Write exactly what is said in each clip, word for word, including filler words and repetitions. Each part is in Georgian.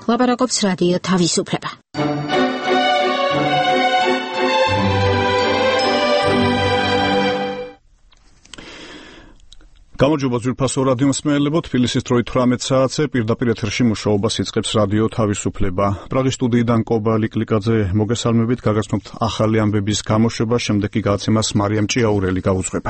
ლაპარაკობს რადიო თავისუფლება. გამარჯობა ძვირფასო რადიო მსმენელებო, თბილისის დროით თვრამეტ საათზე პირდაპირ ეთერში მუშაობას იწყებს რადიო თავისუფლება. პრაღის სტუდიიდან კობა ლიკლიკაძე მოგესალმებით, გაგაცნობთ ახალი ამბების გამოშვება, შემდეგ კი გადაცემას მარიამ ჭიაურელი გაუძღვება.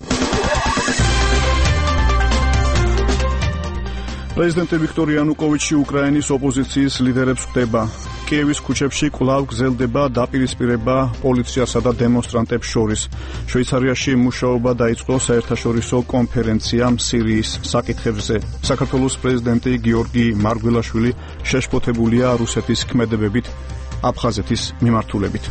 პრეზიდენტი ვიქტორ იანუკოვიჩი უკრაინის ოპოზიციის ლიდერებს ხვდება. კიევის ქუჩებში კვლავ გრძელდება დაპირისპირება პოლიციასა და დემონსტრანტებს შორის. შვეიცარიაში მუშაობა დაიწყო საერთაშორისო კონფერენციამ სირიის საკითხებზე. საქართველოს პრეზიდენტი გიორგი მარგველაშვილი შეშფოთებულია რუსეთის ქმედებებით აფხაზეთის მიმართულებით.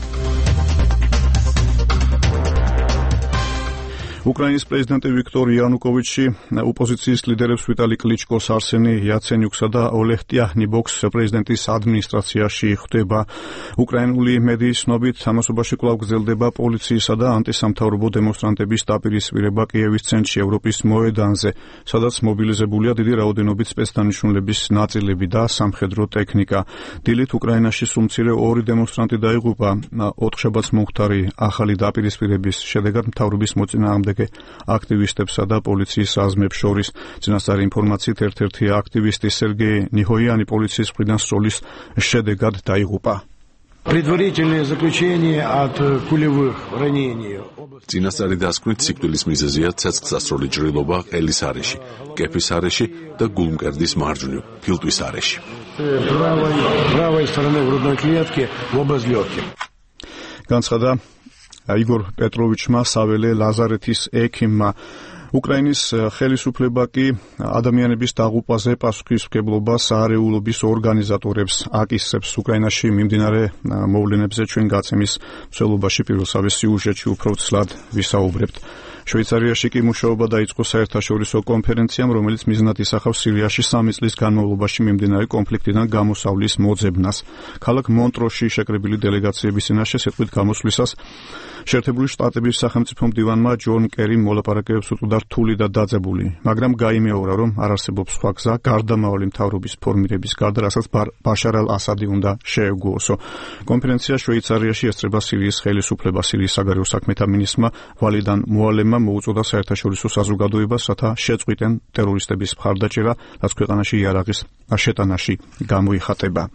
უკრაინის პრეზიდენტი ვიქტორ იანუკოვიჩი ოპოზიციის ლიდერებს ვიტალი კლიჩკოს, არსენი იაცენიუქსა და ოლეგ ტიაჰნიბოქს პრეზიდენტის ადმინისტრაციაში ხვდება. უკრაინული მედიის ცნობით, ამასობაში კვლავ გრძელდება პოლიციისა და ანტისამთავრობო დემონსტრანტების დაპირისპირება კიევის ცენტრში ევროპის მოედანზე, სადაც მობილიზებულია დიდი რაოდენობით სპეცდანიშნულების ნაწილები და სამხედრო ტექნიკა. დილით უკრაინაში სულ მცირე ორი დემონსტრანტი დაიღუპა. ოთხშაბათს მომხდარი ახალი დაპირისპირების შედეგად მთავრობის მოწინააღმდეგე აქტივისტებსა და პოლიციის საზმებს შორის. წინასწარი ინფორმაციით ერთ-ერთი აქტივისტი სერგეი ნიჰოიანი პოლიციის მხრიდან სროლის შედეგად დაიღუპა. Предварительное заключение от пулевых ранений. წინასწარი დასკვნით სიკვდილის მიზეზია ცეცხლსასროლი ჭრილობა ყელის არეში, კეფის არეში და გულმკერდის მარჯვნივ ფილტვის არეში. Правой, правой стороны грудной клетки в область легких. განცხადა იგორ პეტროვიჩმა, საველე ლაზარეთის ექიმმა. უკრაინის ხელისუფლება კი ადამიანების დაღუპვაზე პასუხისმგებლობა საარეულობის ორგანიზატორებს აკისრებს. უკრაინაში მიმდინარე მოვლენებზე ჩვენ გაცემის მსვლელობაში პირველსავე სიუჟეტში უფრო ცლად ვისაუბრებთ. შვეიცარიაში კი მუშაობა დაიწყო საერთაშორისო კონფერენციამ, რომელიც მიზნად ისახავს სირიაში სამი წლის განმავლობაში მიმდინარე კონფლიქტიდან გამოსავლის მოძებნას. ქალაქ მონტროში შეკრებილი დელეგაციების წინაშე სიტყვით გამოსვლისას შეერთებული შტატების სახელმწიფო მდივანმა ჯონ კერიმ მოლაპარაკებებს უწოდა რთული და დაძაბული, მაგრამ გაიმეორა, რომ არ არსებობს სხვა გზა გარდამავალი მთავრობის ფორმირების გარდა, რასაც ბაშარ ალ-ასადი უნდა შეეგუოსო. კონფერენცია შვეიცარიაში ესწრება სირიის ხელისუფლებას. სირიის საგარეო საქმეთა მინისტრმა ვალიდან მოალემმა მოუწოდა საერთაშორისო საზოგადოებას, რათა შეწყვიტენ ტერორისტების მხარდაჭერა, რაც ქვეყანაში იარაღის შეტანაში გამოიხატება.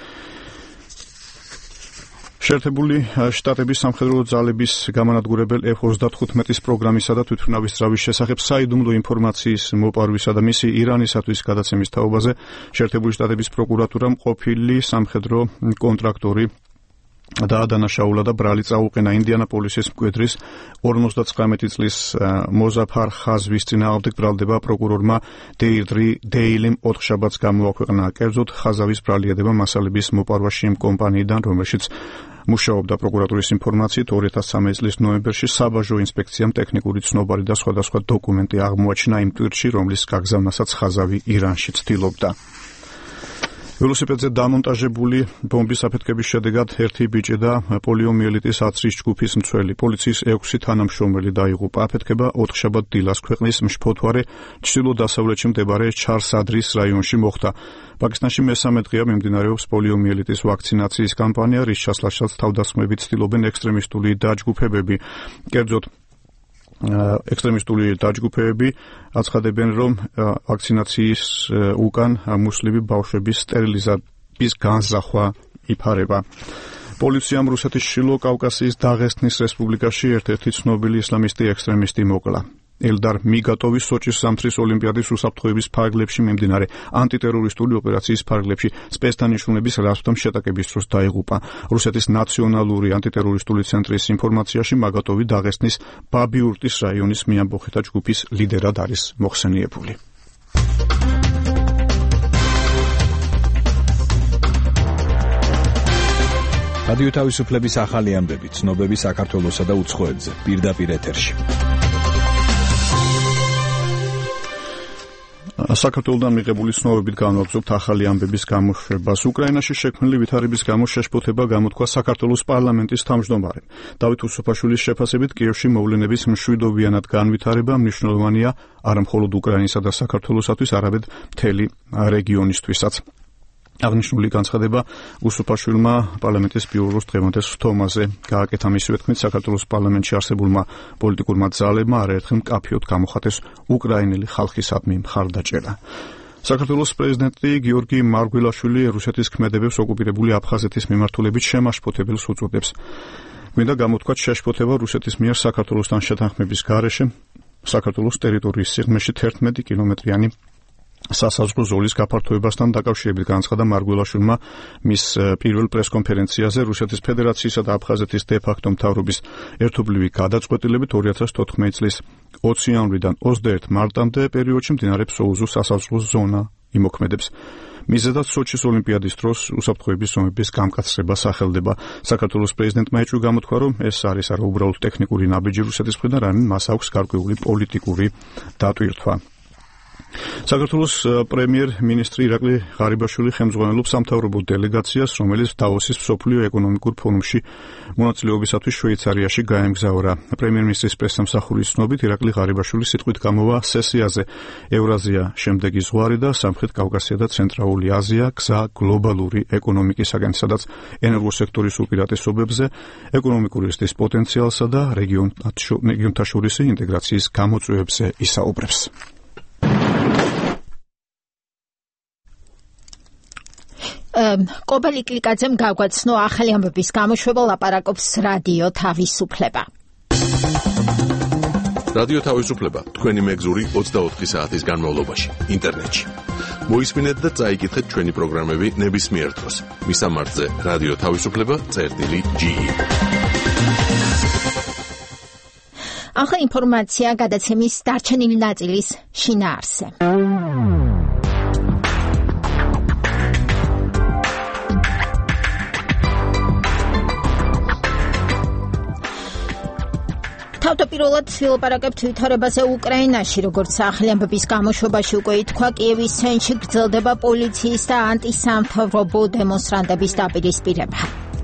შეერთებული შტატების სამხედრო ძალების გამანადგურებელ ეფ ოცდათხუთმეტის პროგრამისა და თვითმფრინავის ძრავის შესახებ საიდუმლო ინფორმაციის მოპარვისა და მისი ირანისათვის გადაცემის თაობაზე შეერთებული შტატების პროკურატურამ ყოფილი სამხედრო კონტრაქტორი დაადანაშაულა და ბრალი წაუყენა ინდიანაპოლისის მკვიდრის ორმოცდათხრამეტი წლის მოზაფარ ხაზვის წინააღმდეგ ბრალდება პროკურორმა დეირდრი დეილიმ ოთხშაბათს გამოაქვეყნა. კერძოდ, ხაზავის ბრალიადება მასალების მოპარვაში იმ კომპანიიდან, რომელშიც მუშაობდა. პროკურატურის ინფორმაციით ორი ათას სამი წლის ნოემბერში საბაჟო ინსპექციამ ტექნიკური ცნობარი და სხვადასხვა დოკუმენტი აღმოაჩინა იმ ტვირთში, რომლის გაგზავნასაც ხაზავი ირანში ცდილობდა. ველოსიპედზე დამონტაჟებული ბომბის აფეთქების შედეგად ერთი ბიჭი და პოლიომიელიტის აცრის ჯგუფის მცველი, პოლიციის ექვსი თანამშრომელი დაიღუპა. აფეთქება ოთხშაბათ დილას ქვეყნის მშფოთვარე ჩრდილო-დასავლეთში მდებარე ჩარსადრის რაიონში მოხდა. პაკისტანში მესამე დღეა მიმდინარეობს პოლიომიელიტის ვაქცინაციის კამპანია, რის ჩასვლასაც თავდასხმებით ცდილობენ ექსტრემისტული დაჯგუფებები. კერძოდ, ექსტრემისტული დაჯგუფებები აცხადებენ, რომ ვაქცინაციის უკან მუსლიმი ბავშვების სტერილიზების განზრახვა იფარება. პოლიციამ რუსეთის შილო კავკასიის დაღესტნის რესპუბლიკაში ერთ-ერთი ცნობილი ისლამისტი ექსტრემისტი მოკლა. ელდარ მიგატოვის სოჭის ზამთრის ოლიმპიადის უსაფრთხოების ფარგლებში მიმდინარე ანტიტერორისტული ოპერაციის ფარგლებში სპეცდანიშნულების რასვთან შეტაკების დროს დაიღუპა. რუსეთის ნაციონალური ანტიტერორისტული ცენტრის ინფორმაციაში მაგატოვი დაღესტნის ბაბიურტის რაიონის მიამბოხეთა ჯგუფის ლიდერად არის მოხსენიებული. რადიო თავისუფლების ახალი ამბები, ცნობები საქართველოსა და უცხოეთზე, პირდაპირ ეთერში. საქართველოდან მიღებული ცნობებით განვაგრძობთ ახალი ამბების გამოშვებას. უკრაინაში შექმნილი ვითარების გამო შეშფოთება გამოთქვა საქართველოს პარლამენტის თავმჯდომარემ. დავით უსუფაშვილის შეფასებით, კიევში მოვლენების მშვიდობიანად განვითარება მნიშვნელოვანია არა მხოლოდ უკრაინისა და საქართველოსათვის, არამედ მთელი რეგიონისთვისაც. აღნიშნული განცხადება უსუფაშვილმა პარლამენტის ბიუროს დღევანდელ სხდომაზე გააკეთა. მისივე თქმით, საქართველოს პარლამენტში არსებულმა პოლიტიკურმა ძალებმა არაერთხელ მკაფიოდ გამოხატეს უკრაინელი ხალხისადმი მხარდაჭერა. საქართველოს პრეზიდენტი გიორგი მარგველაშვილი რუსეთის ქმედებებს ოკუპირებული აფხაზეთის მიმართულებით შემაშფოთებელს უწოდებს. გვინდა გამოთქვათ შეშფოთება რუსეთის მიერ საქართველოსთან შეთანხმების გარეშე საქართველოს ტერიტორიის სიღრმეში თერთმეტი კილომეტრიანი სასაზღვრო ზოლის გაფართოებასთან დაკავშირებით განცხადა მარგველაშვილმა მის პირველ პრესკონფერენციაზე რუსეთის ფედერაციისა და აფხაზეთის დე-ფაქტო მთავრობის ერთობლივი გადაწყვეტილებით ორი ათას თოთხმეტი წლის ოცი იანვრიდან ოცდაერთი მარტამდე პერიოდში მდინარე ფსოუზოს სასაზღვრო ზონა იმოქმედებს. მიზეზად სოჩის ოლიმპიადის დროს უსაფრთხოების ზომების გამკაცრება სახელდება. საქართველოს პრეზიდენტმა ეჭვი გამოთქვა, რომ ეს არის არა უბრალოდ ტექნიკური ნაბიჯი რუსეთის მხრიდან, არამედ მას აქვს გარკვეული პოლიტიკური დატვირთვა. საქართველოს პრემიერ-მინისტრი ირაკლი ღარიბაშვილი ხელმძღვანელობს სამთავრობო დელეგაციას, რომელიც დავოსის მსოფლიო ეკონომიკურ ფორუმში მონაწილეობისათვის შვეიცარიაში გაემგზავრა. პრემიერ-მინისტრის პრესსამსახურის ცნობით, ირაკლი ღარიბაშვილი სიტყვით გამოვა სესიაზე ევრაზია, შემდეგი ზღვარი და სამხრეთ კავკასია და ცენტრალური აზია გზა გლობალური ეკონომიკისაკენ, სადაც ენერგოსექტორის უპირატესობებზე, ეკონომიკური რისკის პოტენციალსა და რეგიონთა შორისი ინტეგრაციის გამოწვევებზე ისაუბრებს. კობელი კლიკაძემ გაგვაცნო ახალი ამბების გამოშვება, ლაპარაკობს რადიო თავისუფლება. რადიო თავისუფლება თქვენი მეგზური ოცდაოთხი საათის განმავლობაში ინტერნეტში. მოისმინეთ და წაიკითხეთ ჩვენი პროგრამები ნებისმიერ დროს. მისამართზე რადიო თავისუფლება წერტილი ჯი. ახლა ინფორმაცია გადაცემის დარჩენილი ნაწილის შინაარსზე. თავდაპირველად ვილაპარაკებთ ვითარებაზე უკრაინაში, როგორც ახალი ამბების გამოშვებაში უკვე ითქვა, კიევის ცენტრში გრძელდება პოლიციის და ანტისამთავრობო დემონსტრანტების დაპირისპირება.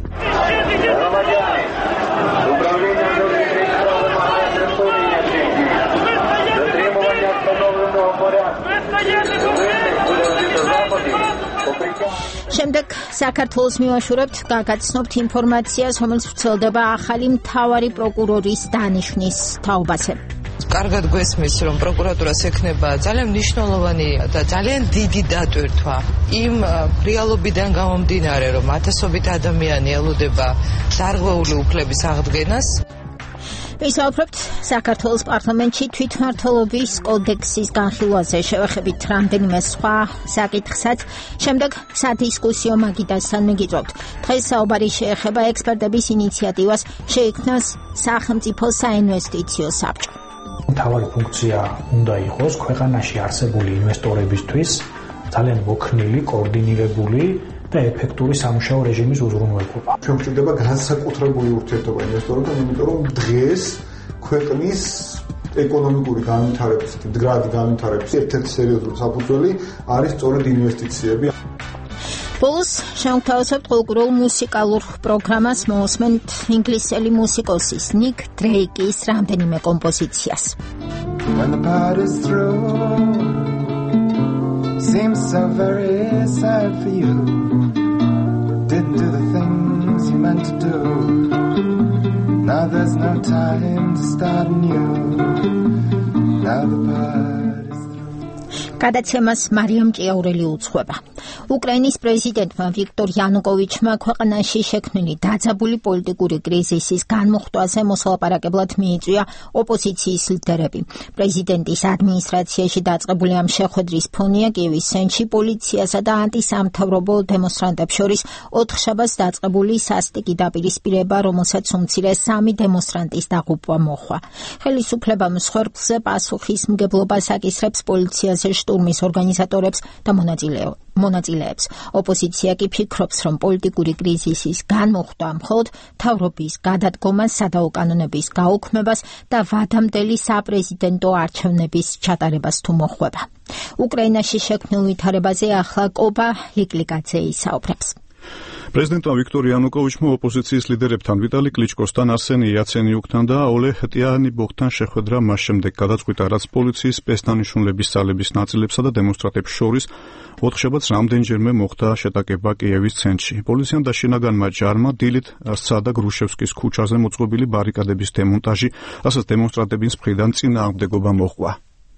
შემდეგ საქართველოს მივაშურებთ, გაგაცნობთ ინფორმაციას, რომელიც ვრცელდება ახალი მთავარი პროკურორის დანიშვნის თაობაზე. კარგად გვესმის, რომ პროკურატურას ექნება ძალიან მნიშვნელოვანი და ძალიან დიდი დატვირთვა იმ რეალობიდან გამომდინარე, რომ ათასობით ადამიანი ელოდება დარღვეული უფლების აღდგენას. ვისაუბრებთ საქართველოს პარლამენტში თვითმმართველობის კოდექსის განხილვაზე, შევეხებით რამდენიმე სხვა საკითხსაც, შემდეგ სადისკუსიო მაგიდასთან მიგიწვევთ. დღეს საუბარი შეეხება ექსპერტების ინიციატივას შეიქმნას სახელმწიფო საინვესტიციო საბჭო. მთავარი ფუნქცია უნდა იყოს ქვეყანაში არსებული ინვესტორებისთვის ძალიან მოქნილი, კოორდინირებული და ეფექტური სამუშაო რეჟიმის უზრუნველყოფა. ჩვენ გვჭირდება განსაკუთრებული ურთიერთობა ინვესტორებთან, იმიტომ რომ დღეს ქვეყნის ეკონომიკური განვითარების, მდგრადი განვითარების ერთ-ერთი სერიოზული საფუძველი არის სწორედ ინვესტიციები. ბოლოს შევთავაზებთ ყოველკვირეულ მუსიკალურ პროგრამას, მოусმენთ ინგლისელი მუსიკოსის ნიკ დრეიკის რამდენიმე კომპოზიციას. When the party's through, seems so very sad for you. Didn't do the things you meant to do. Now there's no time to start anew. Now the party's through. გადაცემას მარიამ ჭიაურელი უძღვება. უკრაინის პრეზიდენტმა ვიქტორ იანუკოვიჩმა ქვეყანაში შექმნილი დაძაბული პოლიტიკური კრიზისის განმუხტვაზე მოსალაპარაკებლად მიიწვია ოპოზიციის ლიდერები. პრეზიდენტის ადმინისტრაციაში დაწყებული ამ შეხვედრის ფონია კიევის ცენტრში პოლიციასა და ანტისამთავრობო დემონსტრანტებს შორის ოთხშაბათს დაწყებული სასტიკი დაპირისპირება, რომელსაც უმცირე სამი დემონსტრანტის დაღუპვა მოჰყვა. ხელისუფლება მსხვერპლზე პასუხისმგებლობას აკისრებს პოლიციაზე შტურმის ორგანიზატორებს და მონაწილეებს. ოპოზიცია კი ფიქრობს, რომ პოლიტიკური კრიზისის განმუხტვა მხოლოდ მთავრობის გადადგომას, სადაო-კანონების გაუქმებას და ვადამდელი საპრეზიდენტო არჩევნების ჩატარებას თუ მოხვება. უკრაინაში შექმნილ ვითარებაზე ახლა კობა ლიკლიკაძე ისაუბრებს. პრეზიდენტმა ვიქტორ იანუკოვიჩმა ოპოზიციის ლიდერებთან ვიტალი კლიჩკოსთან, არსენი იაცენიუკთან და ოლე ტიანიბოხთან შეხვედრა მას შემდეგ გადაწყვიტა, რაც პოლიციის სპეცდანიშნულების ძალების ნაწილებსა და დემონსტრანტებს შორის ოთხშაბათს რამდენჯერმე მოხდა შეტაკება კიევის ცენტრში. პოლიციამ და შინაგანმა ჯარმა დილით სცადა გრუშევსკის ქუჩაზე მოწყობილი ბარიკადების დემონტაჟი, რასაც დემონსტრანტების მხრიდან წინააღმდეგობა მოჰყვა.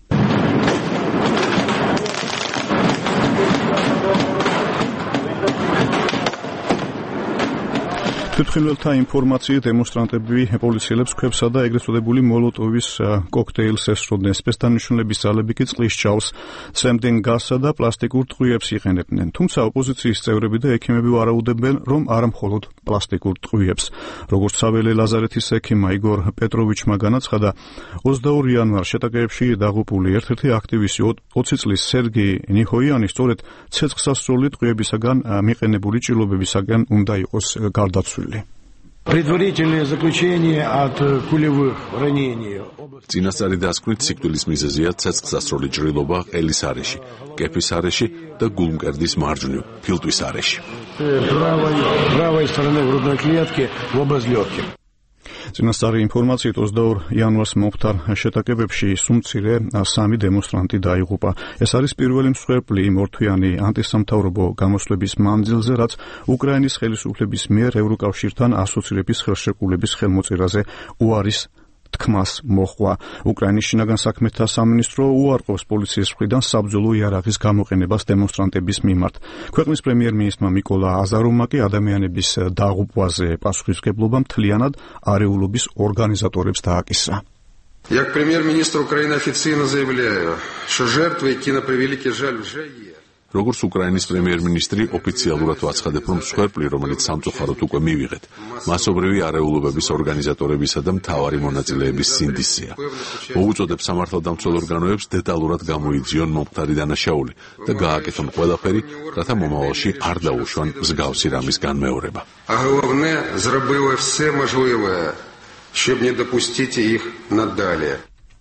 თვითმხილველთა ინფორმაციით დემონსტრანტები პოლიციელებს ქვებსა და ეგრეთ წოდებული მოლოტოვის კოქტეილს ესროდნენ. სპეცდანიშნულების ძალები კი წყლის ჭაოს, სემდენ გაზსა და პლასტიკურ ტყვიებს იყენებდნენ. თუმცა ოპოზიციის წევრები და ექიმები ვარაუდებენ, რომ არა მხოლოდ პლასტიკურ ტყვიებს. როგორც საველე ლაზარეთის ექიმმა იგორ პეტროვიჩმა განაცხადა, ოცდაორი იანვარს შეტაკებებში დაღუპული ერთ-ერთი აქტივისტი ოცი წლის სერგეი ნიჰოიანი სწორედ ცეცხლსასროლი ტყვიებისაგან მიყენებული ჭრილობებისაგან უნდა იყოს გარდაცვლილი. Предварительное заключение от пулевых ранений. წინასწარი დასკვნით სიკვდილის მიზეზია ცეცხლსასროლი ჭრილობა ყელის არეში, კეფის არეში და გულმკერდის მარჯვნივ ფილტვის არეში. Правой, правой стороны грудной клетки в область легких. წინასწარი ინფორმაციით ოცდაორ იანვარს მომხდარ შეტაკებებში სუმცირე სამი დემონსტრანტი დაიღუპა. ეს არის პირველი მსხვერპლი იმ ორთვიანი ანტისამთავრობო გამოსვლების მანძილზე, რაც უკრაინის ხელისუფლების მიერ ევროკავშირთან ასოცირების ხელშეკრულების ხელმოწერაზე უარის თქმას მოჰყვა. უკრაინის შინაგან საქმეთა სამინისტრო უარყოფს პოლიციის მხრიდან საბრძოლო იარაღის გამოყენებას დემონსტრანტების მიმართ. ქვეყნის პრემიერ-მინისტრმა მიკოლა აზაროვმა კი ადამიანების დაღუპვაზე პასუხისმგებლობა მთლიანად არეულობის ორგანიზატორებს დააკისრა. Як премьер-министр Украины официально заявляю, что жертвы, ки на превеликий жаль уже есть. როგორც უკრაინის პრემიერ-მინისტრი ოფიციალურად ვაცხადებ, რომ მსხვერპლი, რომელიც სამწუხაროდ უკვე მივიღეთ, მასობრივი არეულობების ორგანიზატორებისა და მთავარი მონაწილეების სინდისზეა. მოუწოდებ სამართალდამცველ ორგანოებს დეტალურად გამოიძიონ მომხდარი დანაშაული და გააკეთონ ყველაფერი, რათა მომავალში არ დაუშვან მსგავსი რამის განმეორება. А главное, зробили все можливое, щоб не допустить их надалее.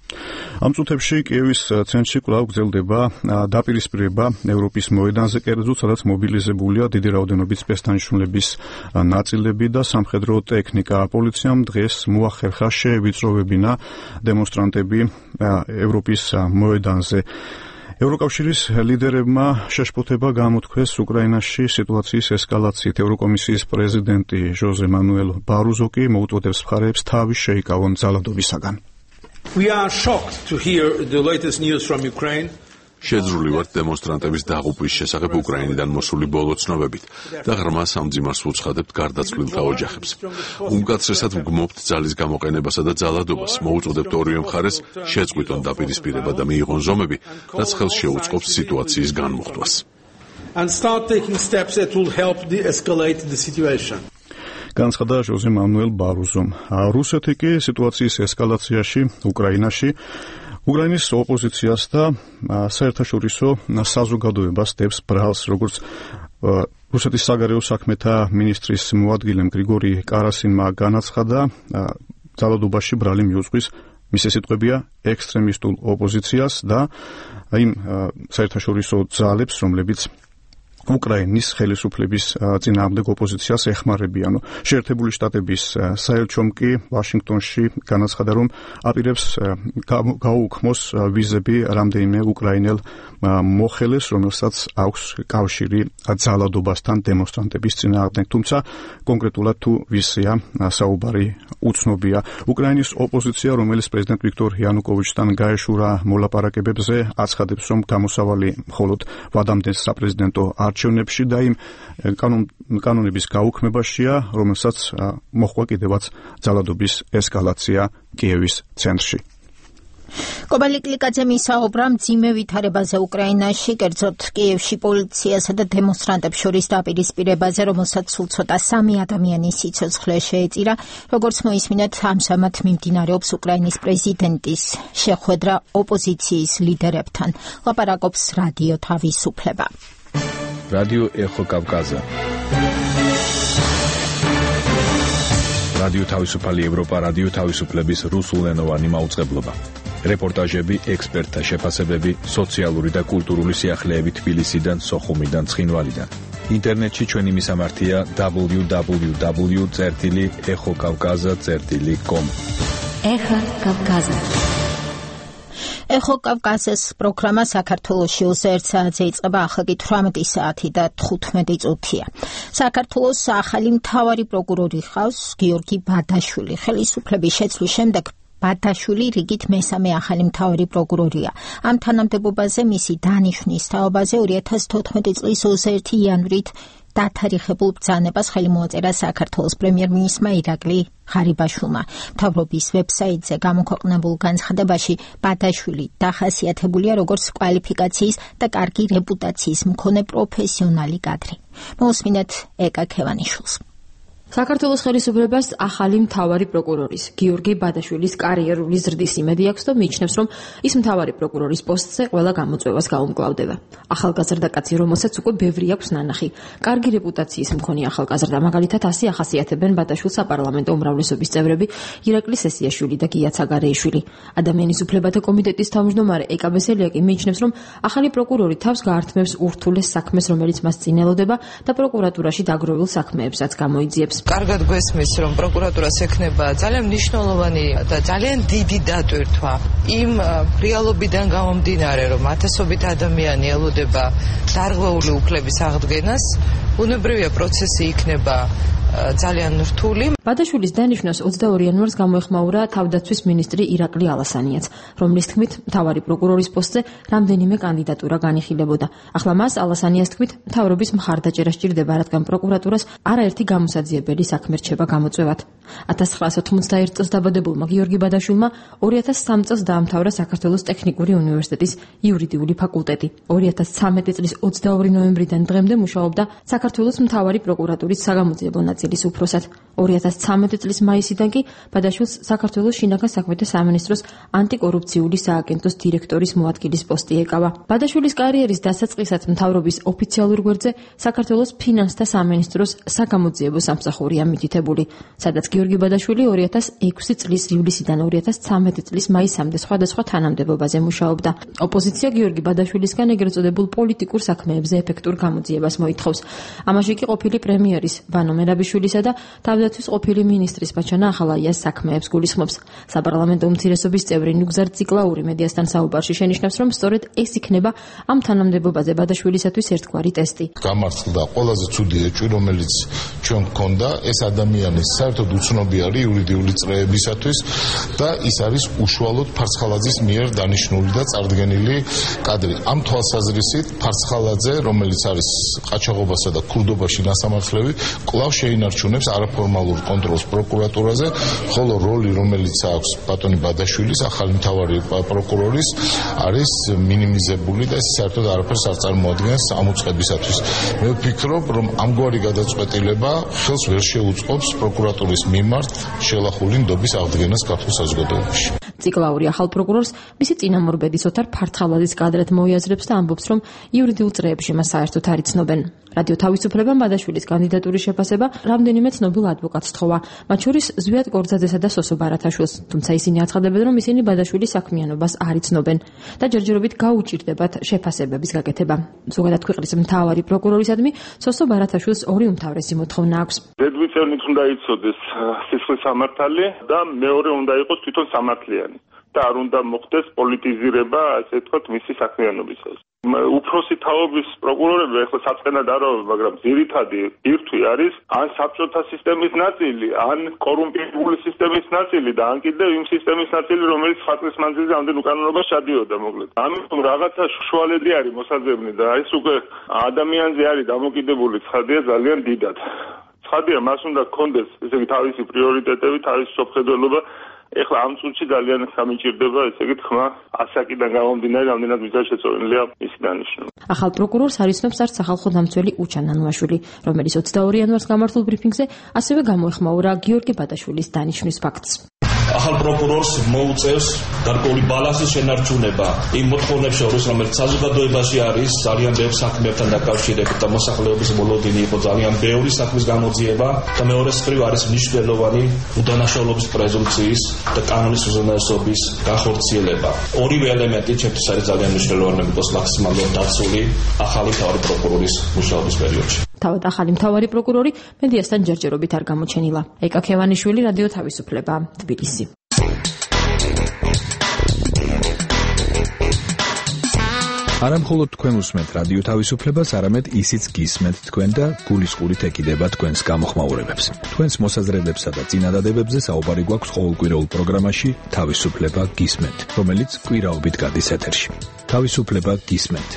ამ წუთებში კიევის ცენტრში კვლავ გრძელდება დაპირისპირება ევროპის მოედანზე, კერძოდ სადაც მობილიზებულია დიდი რაოდენობით სპეცდანიშნულების ნაწილები და სამხედრო ტექნიკა. პოლიციამ დღეს მოახერხა შეევიწროვებინა დემონსტრანტები ევროპის მოედანზე. ევროკავშირის ლიდერებმა შეშფოთება გამოთქვეს უკრაინაში სიტუაციის ესკალაციით. ევროკომისიის პრეზიდენტი ჟოზე მანუელ ბარუზო კი მოუწოდებს მხარეებს თავი შეიკავონ ძალადობისაგან. We are shocked to hear the latest news from Ukraine. შეძრული ვართ დემონსტრანტების დაღუპვის შესახებ უკრაინიდან მოსული ბოლო ცნობებით და ღრმა სამძიმარს ვუცხადებთ გარდაცვლილთა ოჯახებს. უმკაცრესად ვგმობთ ძალის გამოყენებასა და ძალადობას, მოუწოდებთ ორივე მხარეს შეწყვიტონ დაპირისპირება და მიიღონ ზომები, რაც ხელს შეუწყობს სიტუაციის განმუხტვას. And start taking steps that will help de-escalate the situation. განცხადა ჟოზე მანუელ ბარუზომ. რუსეთი კი სიტუაციის ესკალაციაში უკრაინაში უკრაინის ოპოზიციას და საერთაშორისო საზოგადოებას დებს ბრალს, როგორც რუსეთის საგარეო საქმეთა მინისტრის მოადგილემ გრიგორი კარასინმა განაცხადა, ძალადობაში ბრალი მიუძღვის, მისი სიტყვებია, ექსტრემისტულ ოპოზიციას და იმ საერთაშორისო ძალებს, რომლებიც უკრაინის ხელისუფლების წინააღმდეგ ოპოზიციას ეხმარებიან. შეერთებული შტატების საელჩომ კი ვაშინგტონში განაცხადა, რომ აპირებს გაუქმოს ვიზები რამდენიმე უკრაინელ მოხელეს, რომელსაც აქვს კავშირი ძალადობასთან დემონსტრანტების წინააღმდეგ. თუმცა კონკრეტულად თუ ვიზია საუბარი უცნობია. უკრაინის ოპოზიცია, რომელიც პრეზიდენტ ვიქტორ იანუკოვიჩთან გაეშურა მოლაპარაკებებზე, აცხადებს, რომ გამოსავალი მხოლოდ ვადამდენს საპრეზიდენტო არჩევნებში და იმ კანონების გაუქმებაშია, რომელსაც მოჰყვა კიდევაც ძალადობის ესკალაცია კიევის ცენტრში. კობალი კლიკაძე მისაუბრა მძიმე ვითარებაზე უკრაინაში, კერძოდ კიევში პოლიციასა და დემონსტრანტებს შორის დაპირისპირებაზე, რომელსაც სულ ცოტა სამი ადამიანის სიცოცხლე შეეწირა. როგორც მოისმინეთ, ამჟამად მიმდინარეობს უკრაინის პრეზიდენტის შეხვედრა ოპოზიციის ლიდერებთან. ლაპარაკობს რადიო თავისუფლება. რადიო ეხო კავკაზა. რადიო თავისუფალი ევროპა, რადიო თავისუფლების რუსულენოვანი მაუწყებლობა. რეპორტაჟები, ექსპერტთა შეფასებები, სოციალური და კულტურული სიახლეები თბილისიდან, სოხუმიდან, ცხინვალიდან. ინტერნეტში ჩვენი მისამართია double-u double-u double-u წერტილი exokavkaza წერტილი com. Ეხა კავკაზა. ეხო კავკაზის პროგრამა საქართველოში ერთ საათზე იწყება, ახლა თვრამეტი საათი და თხუთმეტი წუთია. საქართველოს ახალი მთავარი პროკურორი ხავს გიორგი ბადაშვილი. ხელისუფლების შეცვლის შემდეგ ბადაშვილი რიგით მესამე ახალი მთავარი პროკურორია. ამ თანამდებობაზე მისი დანიშვნის თაობაზე ორი ათას თოთხმეტი წლის ოცდაერთი იანვრით დათარიღებულ ბრძანებას ხელი მოაწერა საქართველოს პრემიერ-მინისტრმა ირაკლი ღარიბაშვილმა. მთავრობის ვებსაიტზე გამოქვეყნებულ განცხადებაში ბადაშვილი დახასიათებულია როგორც კვალიფიკაციის და კარგი რეპუტაციის მქონე პროფესიონალი კადრი. მოусმინეთ ეკა ქევანიშვილს. საქართველოს ხელისუფლებას ახალი მთავარი პროკურორის გიორგი ბადაშვილის კარიერული ზრდის იმედი აქვს და მიიჩნევს, რომ ის მთავარი პროკურორის პოსტზე ყველა გამოწვევას გაუმკლავდება. ახალგაზრდა კაცი, რომელსაც უკვე ბევრი აქვს ნანახი, კარგი რეპუტაციის მქონე ახალგაზრდა, მაგალითად ასე ახასიათებენ ბადაშვილს საპარლამენტო უმრავლესობის წევრები ირაკლი სესიაშვილი და გია ცაგარეიშვილი. ადამიანის უფლებათა კომიტეტის თავმჯდომარე ეკა ბესელია კი მიიჩნევს, რომ ახალი პროკურორი თავს გაართმევს ურთულეს საქმეს, რომელიც მას წინ ელოდება და პროკურატურაში დაგროვილ საქმეებსაც გამოიძიებს. კარგად გვესმის, რომ პროკურატურას ექნება ძალიან მნიშვნელოვანი და ძალიან დიდი დატვირთვა იმ რეალობიდან გამომდინარე, რომ ათასობით ადამიანი ელოდება დარღვეული უფლების აღდგენას, უნებრივია პროცესი იქნება ძალიან რთული. ბადაშვილის დანიშვნას ოცდაორი იანვარს გამოეხმაურა თავდაცვის მინისტრი ირაკლი ალასანიაც, რომლის თქმით მთავარი პროკურორის პოსტზე რამდენიმე კანდიდატურა განიხილებოდა. ახლა მას ალასანიას თქმით მთავრობის მხარდაჭერა სჭირდება, რადგან პროკურატურას არაერთი გამოსაძიებელი საქმე რჩება გამოწვევად. ათას ცხრაასა ოცდაერთი წელს დაბადებულმა გიორგი ბადაშვილმა ორი ათას სამი წელს დაამთავრა საქართველოს ტექნიკური უნივერსიტეტის იურიდიული ფაკულტეტი. ორი ათას ცხრამეტი წლის ოცდაორი ნოემბრიდან დღემდე მუშაობდა საქართველოს მთავარი პროკურატურის საგამოძიებო ნაწილის უფროსად. ორი ათას ცხრამეტი წლის მაისიდან კი ბადაშვილს საქართველოს შინაგან საქმეთა სამინისტროს ანტიკორუფციული სააგენტოს დირექტორის მოადგილის პოსტი ეკავა. ბადაშვილის კარიერის დასაწყისად მთავრობის ოფიციალურ გვერდზე საქართველოს ფინანსთა სამინისტროს საგამოძიებო სამსახურია მითითებული, სადაც გიორგი ბადაშვილი ორი ათას ექვსი წლის ივლისიდან ორი ათას ცხრამეტი წლის მაისამდე სხვადასხვა თანამდებობაზე მუშაობდა. ოპოზიცია გიორგი ბადაშვილისგან ეგრეთ წოდებულ პოლიტიკურ საქმეებზე ეფექტურ გამოძიებას მოითხოვს. ამაში კი ყოფილი პრემიერის ვანო მერაბიშვილისა და თავდაცვის ყოფილი მინისტრის ბაჩანა ახალაიას საქმეებს გულისხმობს. საპარლამენტო უმცირესობის წევრი ნუგზარ ციკლაური მედიასთან საუბარში შენიშნავს, რომ სწორედ ეს იქნება ამ თანამდებობაზე ბადაშვილისათვის ერთგვარი ტესტი. გამართლდა ყველაზე ცუდი ეჭვი, რომელიც ჩვენ გქონდა, ეს ადამიანი საერთოდ უცნობი არის იურიდიული წრეებისათვის და ის არის უშუალოდ ფარცხალაძის მიერ დანიშნული და წარდგენილი კადრი. ამ თვალსაზრისით ფარცხალაძე, რომელიც არის ყაჩაღობასა და ქურდობაში ნასამართლები, კვლავ შეინარჩუნებს არაფორმალურ კონტროლს პროკურატურაზე, ხოლო როლი, რომელიც აქვს ბატონი ბადაშვილის, ახალი მთავარი პროკურორის, არის მინიმიზებული და ეს საერთოდ არაფერს არ წარმოადგენს ამ უწყებისათვის. მე ვფიქრობ, რომ ამგვარი გადაწყვეტილება ხელს ვერ შეუწყობს პროკურატურის მიმართ შელახული ნდობის აღდგენას ქართულ საზოგადოებაში. ციკლაური ახალ პროკურორს მისი წინამორბედის ოთარ ფარცხალაძის კადრად მოიაზრებს და ამბობს, რომ იურიდიულ წრეებში მას საერთოდ არ იცნობენ. რადიო თავისუფლებამ ბადაშვილის კანდიდატურის შეფასება რამდენიმე ცნობილ ადვოკატს თხოვა, მათ შორის ზვიად კორძაძესა და სოსო ბარათაშვილს, თუმცა ისინი აცხადებენ, რომ ისინი ბადაშვილის საქმიანობას არ იცნობენ და ჯერჯერობით გაუჭირდებათ შეფასებების გაკეთება. ზოგადად ქვეყნის მთავარი პროკურორისადმი სოსო ბარათაშვილს ორი უმთავრესი მოთხოვნა აქვს. ზედმიწევნით უნდა იცოდეს სისხლის სამართალი და მეორე უნდა იყოს თვითონ სამართლიანი და არ უნდა მოხდეს პოლიტიზირება, ასე ვთქვათ, მისი საქმიანობისას. უფროსი თაობის პროკურორები ახლა საწყენად არა, მაგრამ ძირითადი ბირთვი არის ან საბჭოთა სისტემის ნაწილი, ან კორუმპირებული სისტემის ნაწილი და ან კიდევ იმ სისტემის ნაწილი, რომელიც ხატვის მანძილზე ამდენ უკანონობას ჩადიოდა, მოკლედ. ამიტომ რაღაცა შუალედი არის მოსაძებნი და ეს უკვე ადამიანზე არის დამოკიდებული ცხადია ძალიან დიდად. ცხადია, მას უნდა გქონდეს, ესე იგი, თავისი პრიორიტეტები, თავისი შეხედულება. ეხლა ამ წუთში ძალიან გამიჭირდება, ესე იგი, თქმა ასაკიდან გამომდინარე, რამდენად ვიზა შეწოვილია მისი დანიშნულება. ახალ პროკურორს არ იცნობს არც სახალხო დამცველი უჩან ანუაშვილი, რომელიც ოცდაორი იანვარს გამართულ ბრიფინგზე ასევე გამოეხმაურა გიორგი ბადაშვილის დანიშვნის ფაქტს. ახალ პროკურორს მოუწევს გარკვეული ბალანსის შენარჩუნება იმ მოთხოვნებს შორის, რომელიც საზოგადოებაში არის ძალიან ბევრ საქმეებთან დაკავშირებით და მოსახლეობის მოლოდინი იყო ძალიან ბევრი საქმის გამოძიება და მეორეს მხრივ არის მნიშვნელოვანი უდანაშაულობის პრეზუმპციის და კანონის უზენაესობის განხორციელება. ორივე ელემენტი ჩემთვის არის ძალიან მნიშვნელოვანი, რომ იყოს მაქსიმალურად დაცული ახალი მთავარი პროკურორის მუშაობის პერიოდში. თავად ახალი მთავარი პროკურორი მედიასთან ჯერჯერობით არ გამოჩენილა. ეკა ქევანიშვილი, რადიო თავისუფლება, თბილისი. არა მხოლოდ თქვენ უსმენთ რადიო თავისუფლებას, არამედ ისიც გისმენთ თქვენ და გულისყურით ეკიდება თქვენს გამოხმაურებებს. თქვენს მოსაზრებებსა და წინადადებებზე საუბარი გვაქვს ყოველკვირეულ პროგრამაში თავისუფლება გისმენთ, რომელიც კვირაობით გადის ეთერში. თავისუფლება გისმენთ.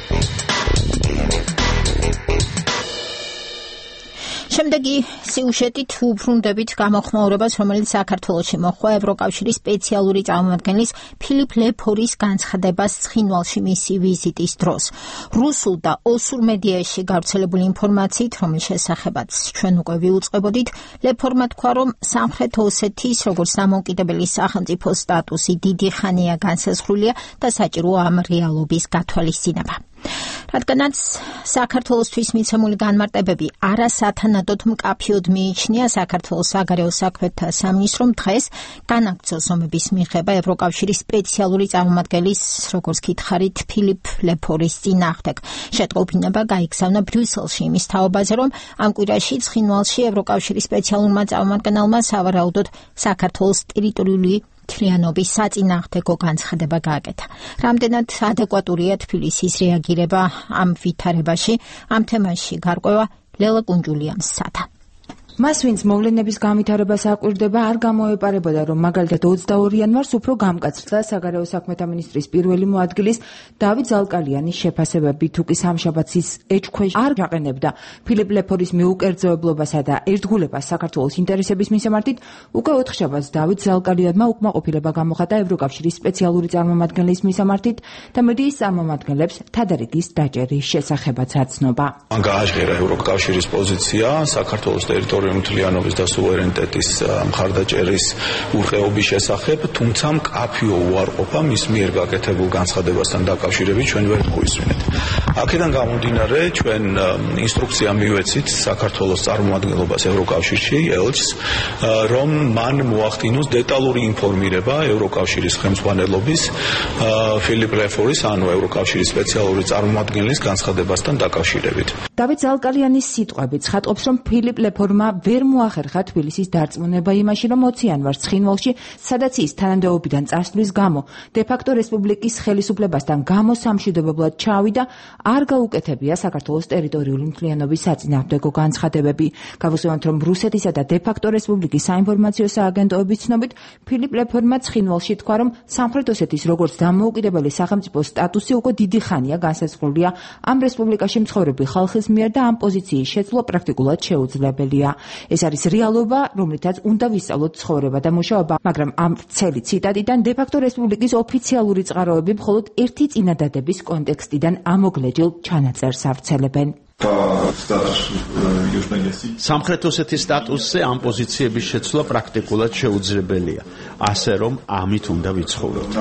შემდეგი სიუჟეტით უბრუნდებით გამოხმაურებას, რომელიც საქართველოში მოხდა ევროკავშირის სპეციალური წარმომადგენლის ფილიპ ლეფორის განცხადებას ცხინვალში მისი ვიზიტის დროს. რუსულ და ოსურ მედიაში გავრცელებული ინფორმაციით, რომლის შესახებაც ჩვენ უკვე ვიუწყებოდით, ლეფორმა თქვა, რომ სამხრეთ ოსეთის როგორც დამოუკიდებელი სახელმწიფოს სტატუსი დიდი ხანია განსაზღვრულია და საჭიროა ამ რეალობის გათვალისწინება. რადგანაც საქართველოსთვის მიცემული განმარტებები არასათანადოდ მკაფიოდ მიიჩნია, საქართველოს საგარეო საქმეთა სამინისტრომ დღეს განაგრძო ზომების მიღება ევროკავშირის სპეციალური წარმომადგენლის, როგორც გითხარით, ფილიპ ლეფორის წინააღმდეგ. შეტყობინება გაიგზავნა ბრიუსელში იმის თაობაზე, რომ ამ კვირაში ცხინვალში ევროკავშირის სპეციალურმა წარმომადგენელმა სავარაუდოდ საქართველოს ტერიტორიული მთლიანობის საწინააღმდეგო განცხადება გააკეთა. რამდენად ადეკვატურია თბილისის რეაგირება ამ ვითარებაში, ამ თემაში გარკვევა ლელა კუნჯულიამს სათა. მას ვინც მოვლენების გამვითარებას აკვირდება, არ გამოეპარებოდა, რომ მაგალითად ოცდაორი იანვარს უფრო გამკაცრდა საგარეო საქმეთა მინისტრის პირველი მოადგილის დავით ზალკალიანის შეფასებები, თუ კი სამშაბათს ის ეჭქვეშ არ გაყენებდა ფილიპ ლეფორის მიუკერძოებლობასა და ერთგულებას საქართველოს ინტერესების მისამართით, უკვე ოთხშაბათს დავით ზალკალიანმა უკმაყოფილება გამოხატა ევროკავშირის სპეციალური წარმომადგენლის მისამართით და მედიის წარმომადგენლებს თადარიგის დაჭერის შესახებაც აცნობა. მან გააჟღერა ევროკავშირის პოზიცია საქართველოს ტერიტორიულ მთლიანობის და სუვერენიტეტის მხარდაჭერის ურყეობის შესახებ, თუმცა მკაფიო უარყოფა მის მიერ გაკეთებულ განცხადებასთან დაკავშირებით ჩვენ ვერ გვისმენთ. აქედან გამომდინარე, ჩვენ ინსტრუქცია მივეცით საქართველოს წარმომადგენლობას ევროკავშირში, ელჩს, რომ მან მოახდინოს დეტალური ინფორმირება ევროკავშირის ხელმძღვანელობის ფილიპ ლეფორის, ანუ ევროკავშირის სპეციალური წარმომადგენლის განცხადებასთან დაკავშირებით. დავით ზალკალიანის სიტყვებით ცხადყოფს, რომ ფილიპ ლეფორმა ვერ მოახერხა თბილისის დარწმუნება იმაში, რომ ოცი იანვარს ცხინვალში, სადაც ის თანამდებობიდან წასვლის გამო დე-ფაქტო რესპუბლიკის ხელისუფლებასთან გამოსამშვიდობებლად ჩავიდა, არ გაუკეთებია საქართველოს ტერიტორიული მთლიანობის საწინააღმდეგო განცხადებები. გავუსვენოთ, რომ რუსეთისა და დე-ფაქტო რესპუბლიკის საინფორმაციო სააგენტოების ცნობით, ფილიპ ლეფორმა ცხინვალში თქვა, რომ სამხრეთ ოსეთის როგორც დამოუკიდებელი სახელმწიფოს სტატუსი უკვე დიდი ხანია განსაზღვრულია ამ რესპუბლიკაში მცხოვრები ხალხის მიერ და ამ პოზიციის შეცვლა პრაქტიკულად შეუძლებელია. ეს არის რეალობა, რომლითაც უნდა ვისწავლოთ ცხოვრება და მუშაობა, მაგრამ ამ ვრცელი ციტატიდან დე-ფაქტო რესპუბლიკის ოფიციალური წყაროები მხოლოდ ერთი წინადადების კონტექსტიდან ამოგლეჯილ ჩანაწერს ავრცელებენ. სამხრეთ ოსეთის სტატუსზე ამ პოზიციების შეცვლა პრაქტიკულად შეუძლებელია, ასე რომ ამით უნდა ვიცხოვროთ.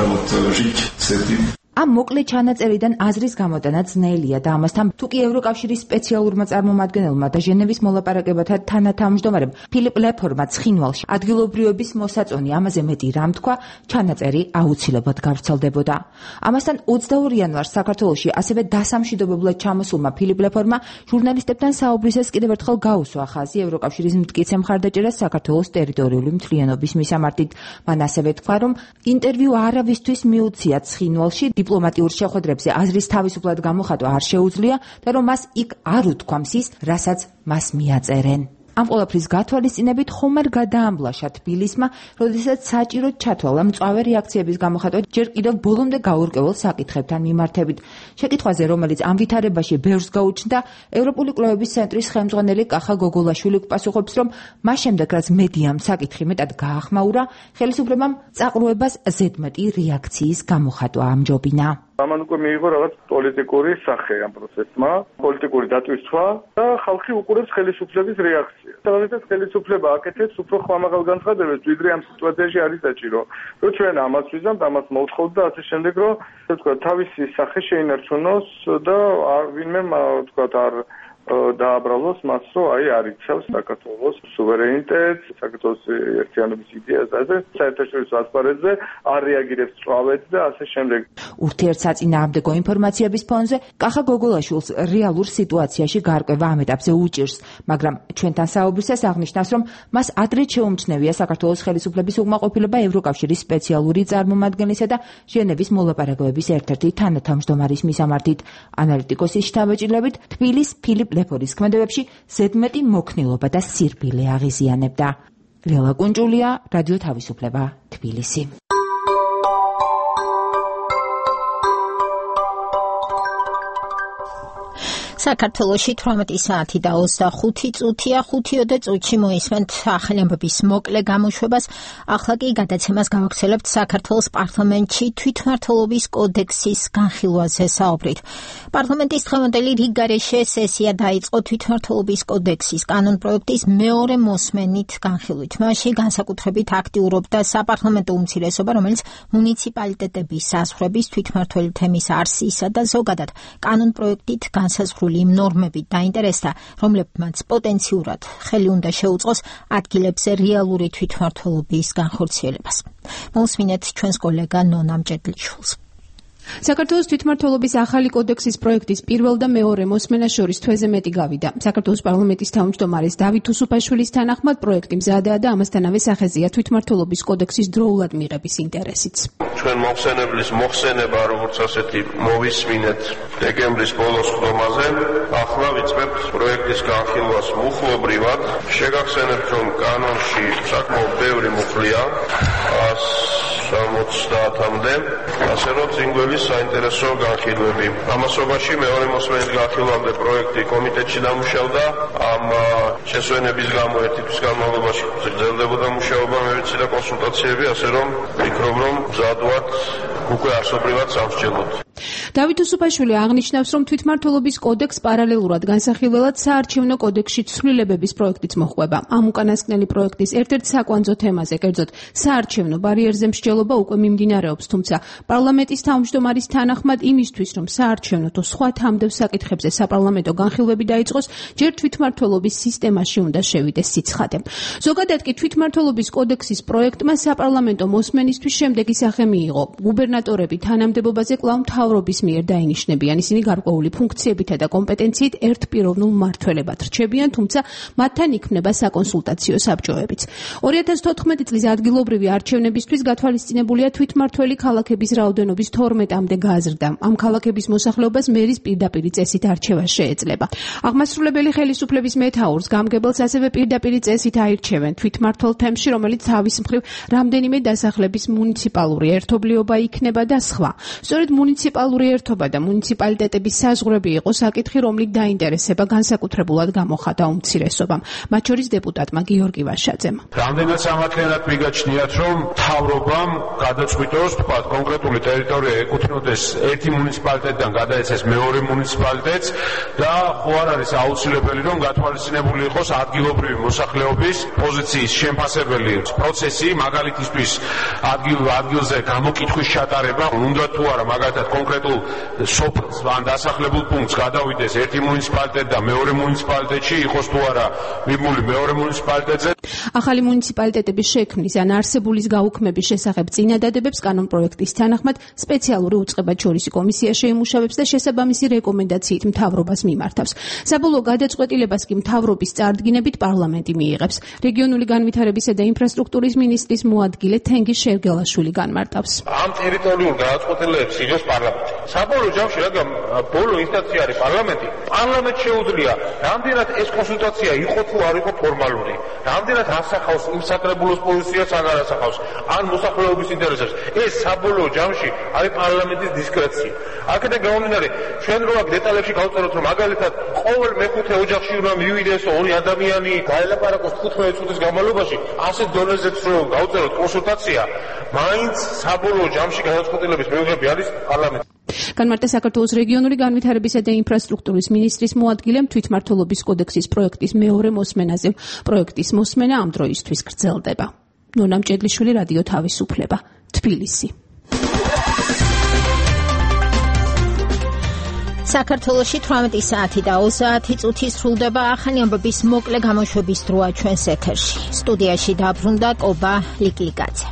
ამ მოკლე ჩანაწერიდან აზრის გამოტანა ძნელია და ამასთან თუ კი ევროკავშირის სპეციალურმა წარმომადგენელმა და ჟენევის მოლაპარაკებათა თანათავმჯდომარემ ფილიპ ლეფორმა ცხინვალში ადგილობრივების მოსაწონი ამაზე მეტი რამ თქვა, ჩანაწერი აუცილებლად გავრცელდებოდა. ამასთან ოცდაორი იანვარს საქართველოში ასევე დასამშვიდობებლად ჩამოსულმა ფილიპ ლეფორმა ჟურნალისტებთან საუბრისას კიდევ ერთხელ გაუსვა ხაზი ევროკავშირის მტკიცე მხარდაჭერას საქართველოს ტერიტორიული მთლიანობის მისამართით. მან ასევე თქვა, რომ ინტერვიუ არავისთვის მიუცია ცხინვალში დიპლომატიურ შეხვედრებზე აზრის თავისუფლად გამოხატვა არ შეუძლია და რომ მას იქ არ უთქვამს ის, რასაც მას მიაწერენ. ამ ყველაფრის გათვალისწინებით ხომ არ გადაამბლაშა თბილისმა, როდესაც საჭიროდ ჩათვალა მწვავე რეაქციების გამოხატვა ჯერ კიდევ ბოლომდე გაურკვეველ საკითხებთან მიმართებით. შეკითხვაზე, რომელიც ამ ვითარებაში ბევრს გაუჩნდა, ევროპული კვლევების ცენტრის ხელმძღვანელი კახა გოგოლაშვილი პასუხობს, რომ მას შემდეგ, რაც მედიამ საკითხი მეტად გაახმაურა, ხელისუფლებამ წაყრუებას ზედმეტი რეაქციის გამოხატვა ამჯობინა. ამან უკვე მიიღო რაღაც პოლიტიკური სახე ამ პროცესმა, პოლიტიკური დატვირთვა და ხალხი უყურებს ხელისუფლების რეაქციას. როდესაც ხელისუფლება აკეთებს უფრო ხმამაღალ განცხადებებს, ვიდრე ამ სიტუაციაში არის საჭირო, რომ ჩვენ ამას ვიზამთ, ამას მოვთხოვთ და ასე შემდეგ, რომ თქვა თავისი სახე შეინარჩუნოს და ვინმე თქვა არ დააბრალოს მას, რომ აი არ იცავს საქართველოს სუვერენიტეტს, საქართველოს ერთიანობის იდეას და ასე საერთაშორისო ასპარეზზე არ რეაგირებს წვავედ და ასე შემდეგ. ურთიერთსაწინააღმდეგო ინფორმაციების ფონზე კახა გოგოლაშვილს რეალურ სიტუაციაში გარკვევა ამ ეტაპზე უჭირს, მაგრამ ჩვენთან საუბრისას აღნიშნავს, რომ მას ადრე შეუმჩნევია საქართველოს ხელისუფლების უკმაყოფილება ევროკავშირის სპეციალური წარმომადგენლისა და ჟენევის მოლაპარაკებების ერთ-ერთი თანათავმჯდომარის მისამართით. ანალიტიკოსის შთაბეჭდილებით, თბილის ფილიპ ლეფორის ქმედებებში ზედმეტი მოქნილობა და სირბილე აღიზიანებდა. ლელა კუნჭულია, რადიო თავისუფლება, თბილისი. საქართველოში თვრამეტი საათი და ოცდახუთი წუთია, ხუთიოდე წუთში მოისმენთ ახალი ამბების მოკლე გამოშვებას. ახლა კი გადაცემას გავაგრძელებთ საქართველოს პარლამენტში თვითმმართველობის კოდექსის განხილვაზე საუბრით. პარლამენტის დღევანდელი რიგგარეშე სესია დაიწყო თვითმმართველობის კოდექსის კანონპროექტის მეორე მოსმენით განხილვით. მასში განსაკუთრებით აქტიურობდა საპარლამენტო უმცირესობა, რომელიც მუნიციპალიტეტების საზღვრების თვითმმართველი თემის არსისა და ზოგადად კანონპროექტით განსაზღვრული იმ ნორმებით დაინტერესდა, რომლებმაც პოტენციურად ხელი უნდა შეუწყოს ადგილებზე რეალური თვითმმართველობის განხორციელებას. მოусმინეთ ჩვენს კოლეგა ნონა მჭედლიშვილს. საქართველოს თვითმმართველობის ახალი კოდექსის პროექტის პირველ და მეორე მოსმენას შორის თვეზე მეტი გავიდა. საქართველოს პარლამენტის თავმჯდომარის დავით უსუფაშვილის თანახმად პროექტი მზადაა და ამასთანავე სახეზეა თვითმმართველობის კოდექსის დროულად მიღების ინტერესიც. ჩვენ მოხსენებლის მოხსენება, როგორც ასეთი, მოვისმინეთ დეკემბრის ბოლოს ხდომაზე. ახლა ვიწყებთ პროექტის განხილვას მუხლობრივად. შეგახსენებთ, რომ კანონში საკმაოდ ბევრი მუხლია, სამოცდაათამდე, ასე რომ წინგველი საინტერესო განხილვები. ამასობაში მეორე მოსმენის განხილვამდე პროექტი კომიტეტში დამუშავდა. ამ შესვენების გამო ერთი თვის განმავლობაში გრძელდებოდა მუშაობა, მე ვიცი და კონსულტაციები, ასე რომ ვფიქრობ, რომ მზადვართ უკვე არსობრივად სამსჯელოდ. დავით უსუფაშვილი აღნიშნავს, რომ თვითმმართველობის კოდექს პარალელურად განსახილველად საარჩევნო კოდექსში ცვლილებების პროექტიც მოჰყვება. ამ უკანასკნელი პროექტის ერთ-ერთ საკვანძო თემაზე, კერძოდ საარჩევნო ბარიერზე მსჯელობა უკვე მიმდინარეობს, თუმცა პარლამენტის თავმჯდომარის თანახმად იმისთვის, რომ საარჩევნო თუ სხვა თამდევ საკითხებზე საპარლამენტო განხილვები დაიწყოს, ჯერ თვითმმართველობის სისტემაში უნდა შევიდეს სიცხადე. ზოგადად კი თვითმმართველობის კოდექსის პროექტმა საპარლამენტო მოსმენისთვის შემდეგი სახე მიიღო. გუბერნატორები თანამდებობაზე კვლავ მთავრობის მიერ დაინიშნებიან. ისინი გარკვეული ფუნქციებითა და კომპეტენციით ერთპიროვნულ მმართველებად რჩებიან, თუმცა მათთან იქმნება საკონსულტაციო საბჭოებიც. ორი ათას თოთხმეტი წლის ადგილობრივი არჩევნებისთვის გათვალისწინებულია თვითმმართველი ქალაქების რაოდენობის თორმეტამდე გაზრდა. ამ ქალაქების მოსახლეობას მერის პირდაპირი წესით არჩევა შეეძლება. აღმასრულებელი ხელისუფლების მეთაურს გამგებელს ასევე პირდაპირი წესით აირჩევენ თვითმმართველ თემში, რომელიც თავის მხრივ რამდენიმე დასახლების მუნიციპალური ერთობლიობა იქნება და სხვა. სწორედ მუნიციპალური ერთობა და მუნიციპალიტეტების საზღვრები იყო საკითხი, რომლით დაინტერესება განსაკუთრებულად გამოხატა უმცირესობამ, მათ შორის დეპუტატმა გიორგი ვაშაძემ. რამდენად სამართლიანად მიგაჩნიათ, რომ მთავრობამ გადაწყვიტოს, თქვა, კონკრეტული ტერიტორია ეკუთვნოდეს ერთი მუნიციპალიტეტიდან გადაეცეს მეორე მუნიციპალიტეტს და ხო არ არის აუცილებელი, რომ გათვალისწინებული იყოს ადგილობრივი მოსახლეობის პოზიციის შემფასებელი პროცესი, მაგალითისთვის ადგილ ადგილზე გამოკითხვის ჩატარება, უნდა თუ არა მაგალითად კონკრეტულ სოფლს ან დასახლებულ პუნქტს გადავიდეს ერთი მუნიციპალიტეტი და მეორე მუნიციპალიტეტში იყოს თუ არა მიბმული მეორე მუნიციპალიტეტზე. ახალი მუნიციპალიტეტების შექმნის ან არსებულის გაუქმების შესახებ წინადადებებს კანონპროექტის თანახმად სპეციალური უწყებაჩორისი კომისია შეიმუშავებს და შესაბამისი რეკომენდაციით მთავრობას მიმართავს. საბოლოო გადაწყვეტილებას კი მთავრობის წარდგინებით პარლამენტი მიიღებს. რეგიონული განვითარებისა და ინფრასტრუქტურის მინისტრის მოადგილე თენგიზ შერგელაშვილი განმარტავს. ამ ტერიტორიულ გადაწყვეტილებებს იღებს პარლამენტი. საბოლოო ჯამში, რადგან ბოლო ინსტანცია არის პარლამენტი, პარლამენტს შეუძლია რამდენად ეს კონსულტაცია იყო თუ არ იყო ფორმალური, რამდენად ასახავს იმ საკრებულოს პოზიციას ან არ ასახავს, ან მოსახლეობის ინტერესებს. ეს საბოლოო ჯამში არის პარლამენტის დისკრეცია. აქედან გამომდინარე, ჩვენ რო აქ დეტალებში გავწეროთ, რომ მაგალითად ყოველ მეხუთე ოჯახში უნდა მივიდეს ორი ადამიანი, გაელაპარაკოს თხუთმეტ წუთის განმავლობაში, ასეთ დონეზეც რო გავწეროთ კონსულტაცია, მაინც საბოლოო ჯამში გადაწყვეტილების მიღები არის პარლამენტი. განმარტა საქართველოს რეგიონული განვითარებისა და ინფრასტრუქტურის მინისტრის მოადგილემ თვითმმართველობის კოდექსის პროექტის მეორე მოსმენაზე. პროექტის მოსმენა ამ დროისთვის გრძელდება. ნონა მჭედლიშვილი, რადიო თავისუფლება, თბილისი. საქართველოში თვრამეტი საათი და ოცდაათი წუთი სრულდება ახალი ამბების მოკლე გამოშვების დროა ჩვენს ეთერში. სტუდიაში დაბრუნდა კობა ლიკლიკაძე.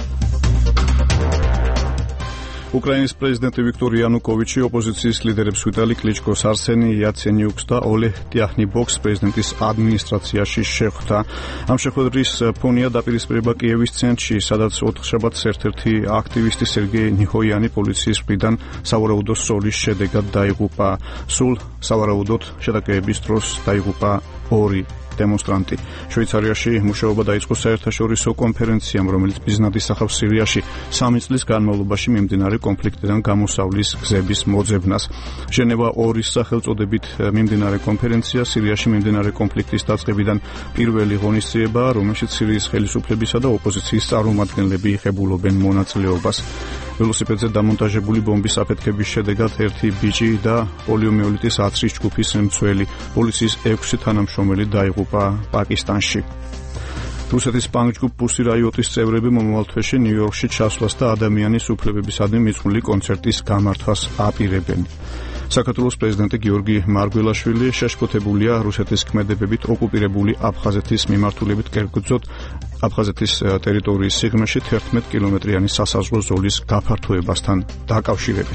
უკრაინის პრეზიდენტი ვიქტორ იანუკოვიჩი ოპოზიციის ლიდერებს ვიტალი კლიჩკოს, არსენი იაცენიუკს და ოლე ტიახნიბოქს პრეზიდენტის ადმინისტრაციაში შეხვდა. ამ შეხვედრის ფონია დაპირისპირება კიევის ცენტრში, სადაც ოთხშაბათს ერთ-ერთი აქტივისტი სერგეი ნიჰოიანი პოლიციის მხრიდან სავარაუდო სროლის შედეგად დაიღუპა. სულ სავარაუდოდ შეტაკების დროს დაიღუპა ორი დემონსტრანტი. შვეიცარიაში მუშაობა დაიწყო საერთაშორისო კონფერენციამ, რომელიც მიზნად ისახავს სირიაში სამი წლის განმავლობაში მიმდინარე კონფლიქტიდან გამოსავლის გზების მოძებნას. ჟენევა ორის სახელწოდებით მიმდინარე კონფერენცია სირიაში მიმდინარე კონფლიქტის დაწყებიდან პირველი ღონისძიებაა, რომელშიც სირიის ხელისუფლებისა და ოპოზიციის წარმომადგენლები იღებულობენ მონაწილეობას. ველოსიპედზე დამონტაჟებული ბომბის აფეთქების შედეგად ერთი ბიჭი და პოლიომიელიტის აცრის ჯგუფის მცველი, პოლიციის ექვსი თანამშრომელი დაიღუპა პაკისტანში. რუსეთის პანკ-ჯგუფ პუსი რაიოტის წევრები მომავალ თვეში ნიუ-იორკში ჩასვლას და ადამიანის უფლებებისადმი მიძღვნილი კონცერტის გამართვას აპირებენ. საქართველოს პრეზიდენტი გიორგი მარგველაშვილი შეშფოთებულია რუსეთის ქმედებებით ოკუპირებული აფხაზეთის მიმართულებით კერძოდ აფხაზეთის ტერიტორიის სიღრმეში თერთმეტ კილომეტრიანი სასაზღვრო ზოლის გაფართოებასთან დაკავშირებით.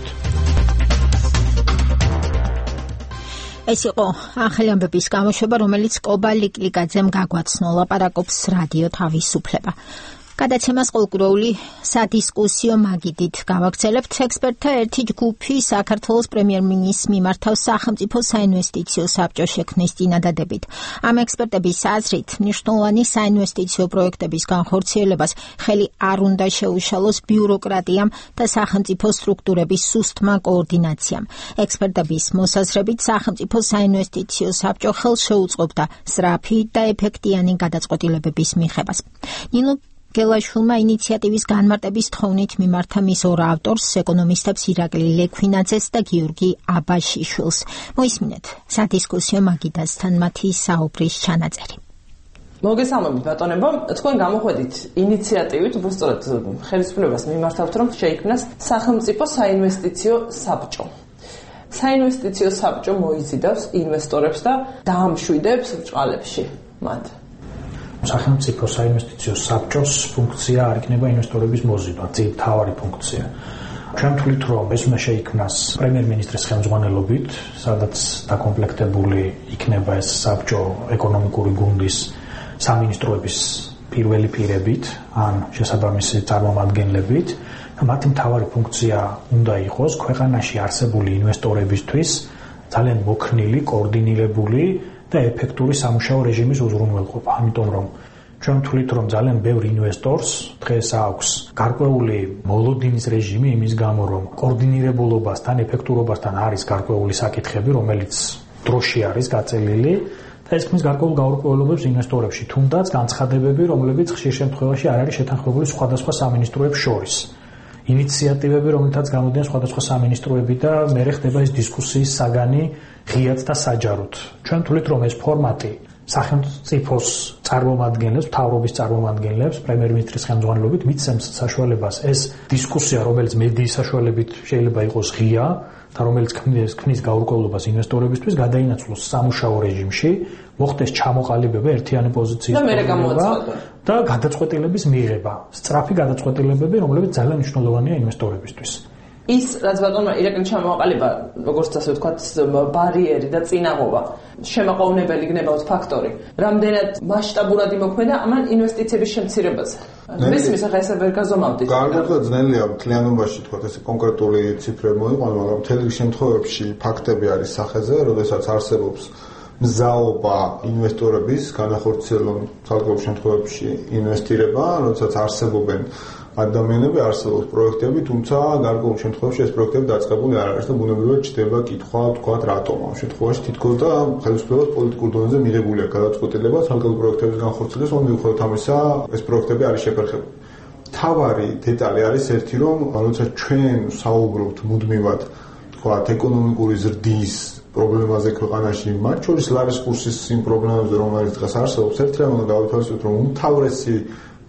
ეს იყო ახალი ამბების გამოშვება, რომელიც კობა ლიკლიკაძემ გაგვაცნო. ლაპარაკობს რადიო თავისუფლება. გადაცემას ყოლკურეული სადისკუსიო მაგიდით გავაგრძელებთ. ექსპერტთა ერთი ჯგუფი საქართველოს პრემიერ-მინისტრს მიმართავს სახელმწიფო საინვესტიციო საბჭოს შექმნის წინადადებით. ამ ექსპერტების აზრით, მნიშვნელოვანი საინვესტიციო პროექტების განხორციელებას ხელი არ უნდა შეუშალოს ბიუროკრატიამ და სახელმწიფო სტრუქტურების სუსტმა კოორდინაციამ. ექსპერტების მოსაზრებით, სახელმწიფო საინვესტიციო საბჭო ხელს შეუწყობდა სწრაფი და ეფექტიანი გადაწყვეტილებების მიღებას. ნინო გელაშვილმა ინიციატივის განმარტების თხოვნით მიმართა მის ორ ავტორს, ეკონომისტებს ირაკლი ლექვინაძეს და გიორგი აბაშიშვილს. მოისმინეთ სადისკუსიო მაგიდასთან მათი საუბრის ჩანაწერი. მოგესალმებით ბატონებო, თქვენ გამოხვედით ინიციატივით, უბრალოდ ხელისუფლებას მიმართავთ, რომ შეიქმნას სახელმწიფო საინვესტიციო საბჭო. საინვესტიციო საბჭო მოიზიდავს ინვესტორებს და დაამშვიდებს ბრჭყალებში მათ. სახელმწიფო საინვესტიციო საბჭოს ფუნქცია არ იქნება ინვესტორების მოზიდვა, ძირ მთავარი ფუნქცია. ჩვენ ვთვლით, რომ ეს უნდა შეიქმნას პრემიერ-მინისტრის ხელმძღვანელობით, სადაც დაკომპლექტებული იქნება ეს საბჭო ეკონომიკური გუნდის სამინისტროების პირველი პირებით, ან შესაბამისი წარმომადგენლებით. მათი მთავარი ფუნქცია უნდა იყოს ქვეყანაში არსებული ინვესტორებისთვის ძალიან მოქნილი, კოორდინირებული და ეფექტური სამუშაო რეჟიმის უზრუნველყოფა. ამიტომ რომ ჩვენ ვთვლით, რომ ძალიან ბევრ ინვესტორს დღეს აქვს გარკვეული მოლოდინის რეჟიმი იმის გამო, რომ კოორდინირებულობასთან, ეფექტურობასთან არის გარკვეული საკითხები, რომელიც დროში არის გაწელილი და ეს ქმნის გარკვეულ გაურკვევლობებს ინვესტორებში, თუნდაც განცხადებები, რომლებიც ხშირ შემთხვევაში არ არის შეთანხმებული სხვადასხვა სამინისტროებს შორის. ინიციატივები, რომელთაც გამოდიან სხვადასხვა სამინისტროები და მერე ხდება ეს დისკუსიის საგანი ღიად და საჯაროდ. ჩვენ ვთვლით, რომ ეს ფორმატი სახელმწიფოს წარმომადგენლებს, მთავრობის წარმომადგენლებს, პრემიერ-მინისტრის ხელმძღვანელობით მიცემს საშუალებას ეს დისკუსია, რომელიც მედიის საშუალებით შეიძლება იყოს ღია და რომელიც ქმნის ქმნის გაურკვევლობას ინვესტორებისთვის, გადაინაცვლოს სამუშაო რეჟიმში, მოხდეს ჩამოყალიბება ერთიანი პოზიციის და გადაწყვეტილების მიღება, სწრაფი გადაწყვეტილებები, რომლებიც ძალიან მნიშვნელოვანია ინვესტორებისთვის. ის რაც ბატონმა ირაკლი ჩამოაყალიბა, როგორც ასე ვთქვათ, ბარიერი და წინაღობა, შემაყოვნებელი გნებავთ ფაქტორი, რამდენად მასშტაბურად იმოქმედა ამან ინვესტიციების შემცირებაზე. მესმის ახლა ესე ვერ გაზომავდით. გარკვეულად ძნელია მთლიანობაში თქვათ ესე კონკრეტული ციფრები მოიყვანო, მაგრამ მთელი შემთხვევებში ფაქტები არის სახეზე, როდესაც არსებობს მზაობა ინვესტორების განახორციელონ ცალკეულ შემთხვევებში ინვესტირება, როდესაც არსებობენ ადამიანები, არსებობს პროექტები, თუმცა გარკვეულ შემთხვევაში ეს პროექტები დაწყებული არ არის და ბუნებრივად ჩდება კითხვა, თქვათ, რატომ ამ შემთხვევაში თითქოს და ხელისუფლებას პოლიტიკურ დონეზე მიღებული აქვს გადაწყვეტილება ცალკეულ პროექტების განხორციელებას, რომ მიუხედავად ამისა ეს პროექტები არის შეფერხებული. თავარი დეტალი არის ერთი, რომ როდესაც ჩვენ საუბრობთ მუდმივად, თქვათ, ეკონომიკური ზრდის პრობლემაზე ქვეყანაში, მათ შორის ლარის კურსის იმ პრობლემებზე, რომელიც დღეს არსებობს, ერთი რამ უნდა გავითვალისწინოთ, რომ უმთავრესი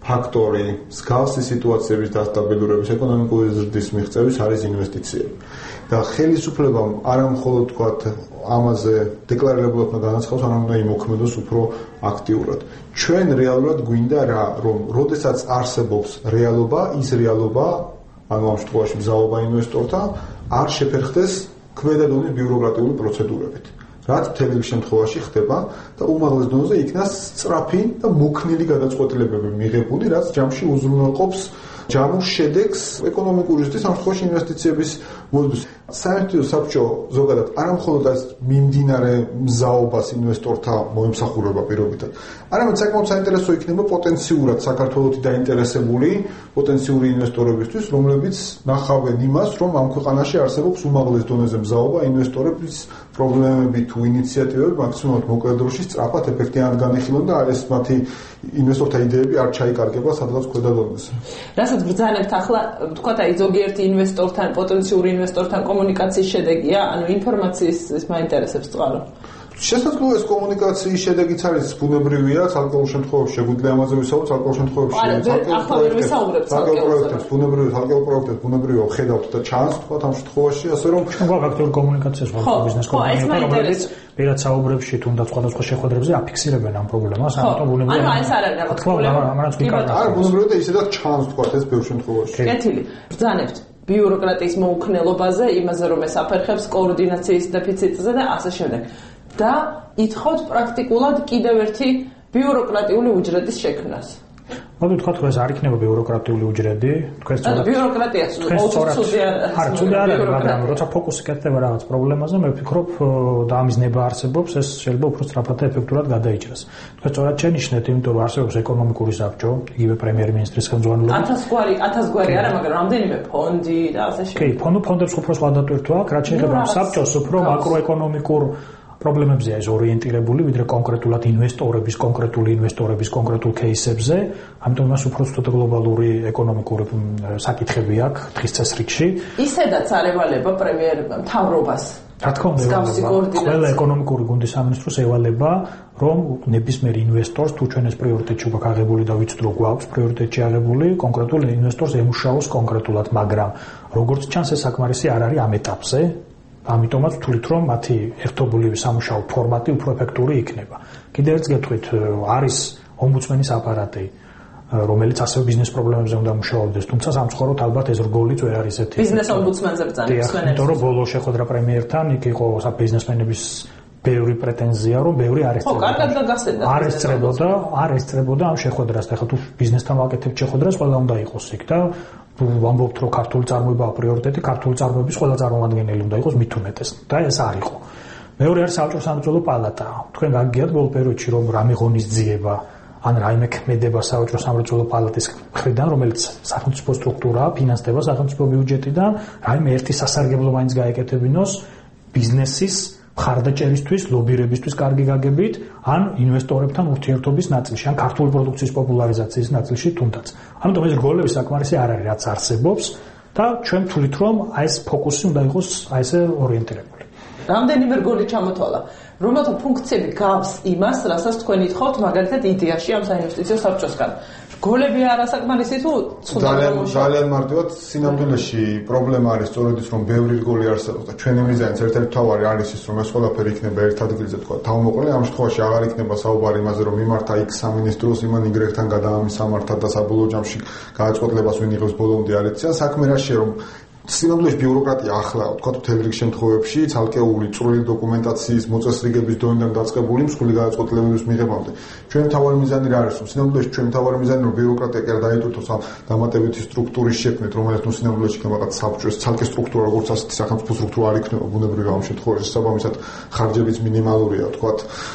ფაქტორი მსგავსი სიტუაციების დასტაბილურების, ეკონომიკური ზრდის მიღწევის არის ინვესტიციები. და ხელისუფლებამ არა მხოლოდ თქვათ ამაზე დეკლარირებულად უნდა განაცხადოს, არამედ უნდა იმოქმედოს უფრო აქტიურად. ჩვენ რეალურად გვინდა რა, რომ როდესაც არსებობს რეალობა, ის რეალობა, ანუ ამ შემთხვევაში მზაობა ინვესტორთა, არ შეფერხდეს ქვედა დონის ბიუროკრატიული პროცედურებით. რაც მთელ შემთხვევაში ხდება და უმაღლეს დონეზე იქნას სწრაფი და მოქნილი გადაწყვეტილებები მიღებული, რაც ჯამში უზრუნველყოფს ჯამურ შედეგს ეკონომიკური ზრდის ამ შემთხვევაში ინვესტიციების მოდუს. საერთო საბჭო ზოგადად არა მხოლოდ ეს მიმდინარე მზაობას ინვესტორთა მოემსახურება პირობითად, არამედ საკმაოდ საინტერესო იქნება პოტენციურად საქართველოსი დაინტერესებული პოტენციური ინვესტორებისთვის, რომლებიც ნახავენ იმას, რომ ამ ქვეყანაში არსებობს უმაღლეს დონეზე მზაობა ინვესტორების პრობლემები თუ ინიციატივები მაქსიმალურად მოკლე დროში სწრაფად ეფექტიანად განიხილონ და ეს მათი ინვესტორთა იდეები არ ჩაიკარგება სადღაც ქვედა დონეზე. რასაც ბრძანებთ ახლა, თქვათ აი ზოგიერთი ინვესტორთან, პოტენციური ინვესტორთან კომუნიკაციის შედეგია, ანუ ინფორმაციის ეს მაინტერესებს წყარო. შესაძლოა ეს კომუნიკაციის შედეგიც არის ბუნებრივია, ცალკეულ შემთხვევაში შეგვიძლია ამაზე ვისაუბროთ, ცალკეულ შემთხვევაში ახლა ვისაუბრებთ ცალკეულ პროექტებს, ბუნებრივი ცალკეულ პროექტებს, ბუნებრივია ვხედავთ და ჩანს თქვათ ამ შემთხვევაში, ასე რომ ჩვენ გვაქვს აქტიური კომუნიკაციის ვარ ბიზნეს კომპანიებთან, რომელიც პირად საუბრებში თუნდაც სხვადასხვა შეხვედრებზე აფიქსირებენ ამ პრობლემას, ამიტომ ბუნებრივია. ანუ ეს არ არის რაღაც პრობლემა. არა, ბუნებრივია და ისედაც ჩანს თქვათ ეს ბევრ შემთხვევაში. კეთილი. ბრძანებთ ბიუროკრატიის მოუქნელობაზე, იმაზე რომ ეს აფერხებს კოორდინაციის დეფიციტზე და ასე შემდეგ. და ითხოვთ პრაქტიკულად კიდევ ერთი ბიუროკრატიული უჯრედის შექმნას. მოდი თქვა რომ ეს არ იქნება ბიუროკრატიული უჯრედი, თქვენ სწორად ბიუროკრატიას უწუძე არ ცუდი არ არის, მაგრამ როცა ფოკუსი კეთდება რაღაც პრობლემაზე, მე ვფიქრობ და ამის ნება არსებობს, ეს შეიძლება უფრო სწრაფად და ეფექტურად გადაიჭრას. თქვენ სწორად შენიშნეთ, იმიტომ რომ არსებობს ეკონომიკური საბჭო, იგივე პრემიერ-მინისტრის ხელმძღვანელობით. ათას გვარი, ათას გვარი არა, მაგრამ რამდენიმე ფონდი და ასე შემდეგ. კი, ფონდ ფონდებს უფრო სხვა დატვირთვა აქვს, რაც შეიძლება საბჭოს უფრო მაკროეკონომიკურ პრობლემებზეა ეს ორიენტირებული, ვიდრე კონკრეტულად ინვესტორების, კონკრეტული ინვესტორების კონკრეტულ кейსებზე, ამიტომ მას უფრო ცოტა გლობალური ეკონომიკური საკითხები აქვს დღის წესრიგში. ისედაც არ ევალება პრემიერ მთავრობას. რა თქმა უნდა, ყველა ეკონომიკური გუნდის სამინისტროს ევალება, რომ ნებისმიერ ინვესტორს თუ ჩვენ ეს პრიორიტეტი გვაქვს აღებული და ვიცით რომ გვაქვს პრიორიტეტი აღებული, კონკრეტულ ინვესტორს ემუშაოს კონკრეტულად, მაგრამ როგორც ჩანს ეს საკმარისი არ არის ამ ეტაპზე. ამიტომაც ვთვლით, რომ მათი ერთობლივი სამუშაო ფორმატი უფრო ეფექტური იქნება. კიდევ ერთ გეტყვით, არის ომბუდსმენის აპარატი, რომელიც ასევე ბიზნეს პრობლემებზე უნდა მუშაობდეს, თუმცა სამწუხაროდ ალბათ ეს რგოლიც ვერ არის ეთი. ბიზნეს ომბუდსმენზე ბრძანებს მენებს. იმიტომ რომ ბოლო შეხვედრა პრემიერთან იქ იყო საბიზნესმენების ბევრი პრეტენზია, რომ ბევრი არ ესწრებოდა. ხო, კარგად გაგახსენდა. არ ესწრებოდა, არ ესწრებოდა ამ შეხვედრას. ეხლა თუ ბიზნესთან ვაკეთებთ შეხვედრას, ყველა უნდა იყოს იქ და ვამბობთ, რომ ქართული წარმოებაა პრიორიტეტი, ქართული წარმოების ყველა წარმომადგენელი უნდა იყოს მით უმეტეს და ეს არ იყო. მეორე არის საბჭოს სამრეწველო პალატა. თქვენ გაგიგიათ ბოლო პერიოდში რომ რამე ღონისძიება ან რაიმე ქმედება საბჭოს სამრეწველო პალატის მხრიდან, რომელიც სახელმწიფო სტრუქტურაა, ფინანსდება სახელმწიფო ბიუჯეტიდან, რაიმე ერთი სასარგებლო მაინც გაეკეთებინოს ბიზნესის მხარდაჭერისთვის, ლობირებისთვის კარგი გაგებით, ან ინვესტორებთან ურთიერთობის ნაწილში, ან ქართული პროდუქციის პოპულარიზაციის ნაწილში თუნდაც. ამიტომ ეს რგოლები საკმარისი არ არის, რაც არსებობს და ჩვენ ვთვლით, რომ აი ეს ფოკუსი უნდა იყოს აი ესე ორიენტირებული. რამდენიმე რგოლი ჩამოთვალა, რომელთა ფუნქციები გავს იმას, რასაც თქვენ ითხოვთ, მაგალითად იდეაში ამ საინვესტიციო საბჭოსგან. რგოლები არასაკმარისი თუ ძალიან ძალიან მარტივად სინამდვილეში პრობლემა არის სწორედ ის, რომ ბევრი რგოლი არსებობს და ჩვენი მიზანიც ერთ-ერთი მთავარი არის ის, რომ ეს ყველაფერი იქნება ერთ ადგილზე თქვა თავმოყრილი. ამ შემთხვევაში აღარ იქნება საუბარი იმაზე, რომ მიმართა იქ სამინისტროს იმან იგრეკთან გადაამისამართა და საბოლოო ჯამში გადაწყვეტილებას ვინ იღებს ბოლომდე არ იციან. საქმე რაშია, რომ სინამდვილეში ბიუროკრატია ახლა, თქვა მთელ რიგ შემთხვევებში, ცალკეული წვრილი დოკუმენტაციის მოწესრიგების დონიდან დაწყებული მსხვილი გადაწყვეტილებების მიღებამდე. ჩვენი მთავარი მიზანი რა არის? სინამდვილეში ჩვენი მთავარი მიზანი რომ ბიუროკრატია კი არ დაიტვირთოს ამ დამატებითი სტრუქტურის შექმნით, რომელიც ნუ სინამდვილეში იქნება რაღაც საბჭოს ცალკე სტრუქტურა, როგორც ასეთი სახელმწიფო სტრუქტურა არ იქნება ბუნებრივია ამ შემთხვევაში, საბამისად ხარჯებიც მინიმალურია, თქვა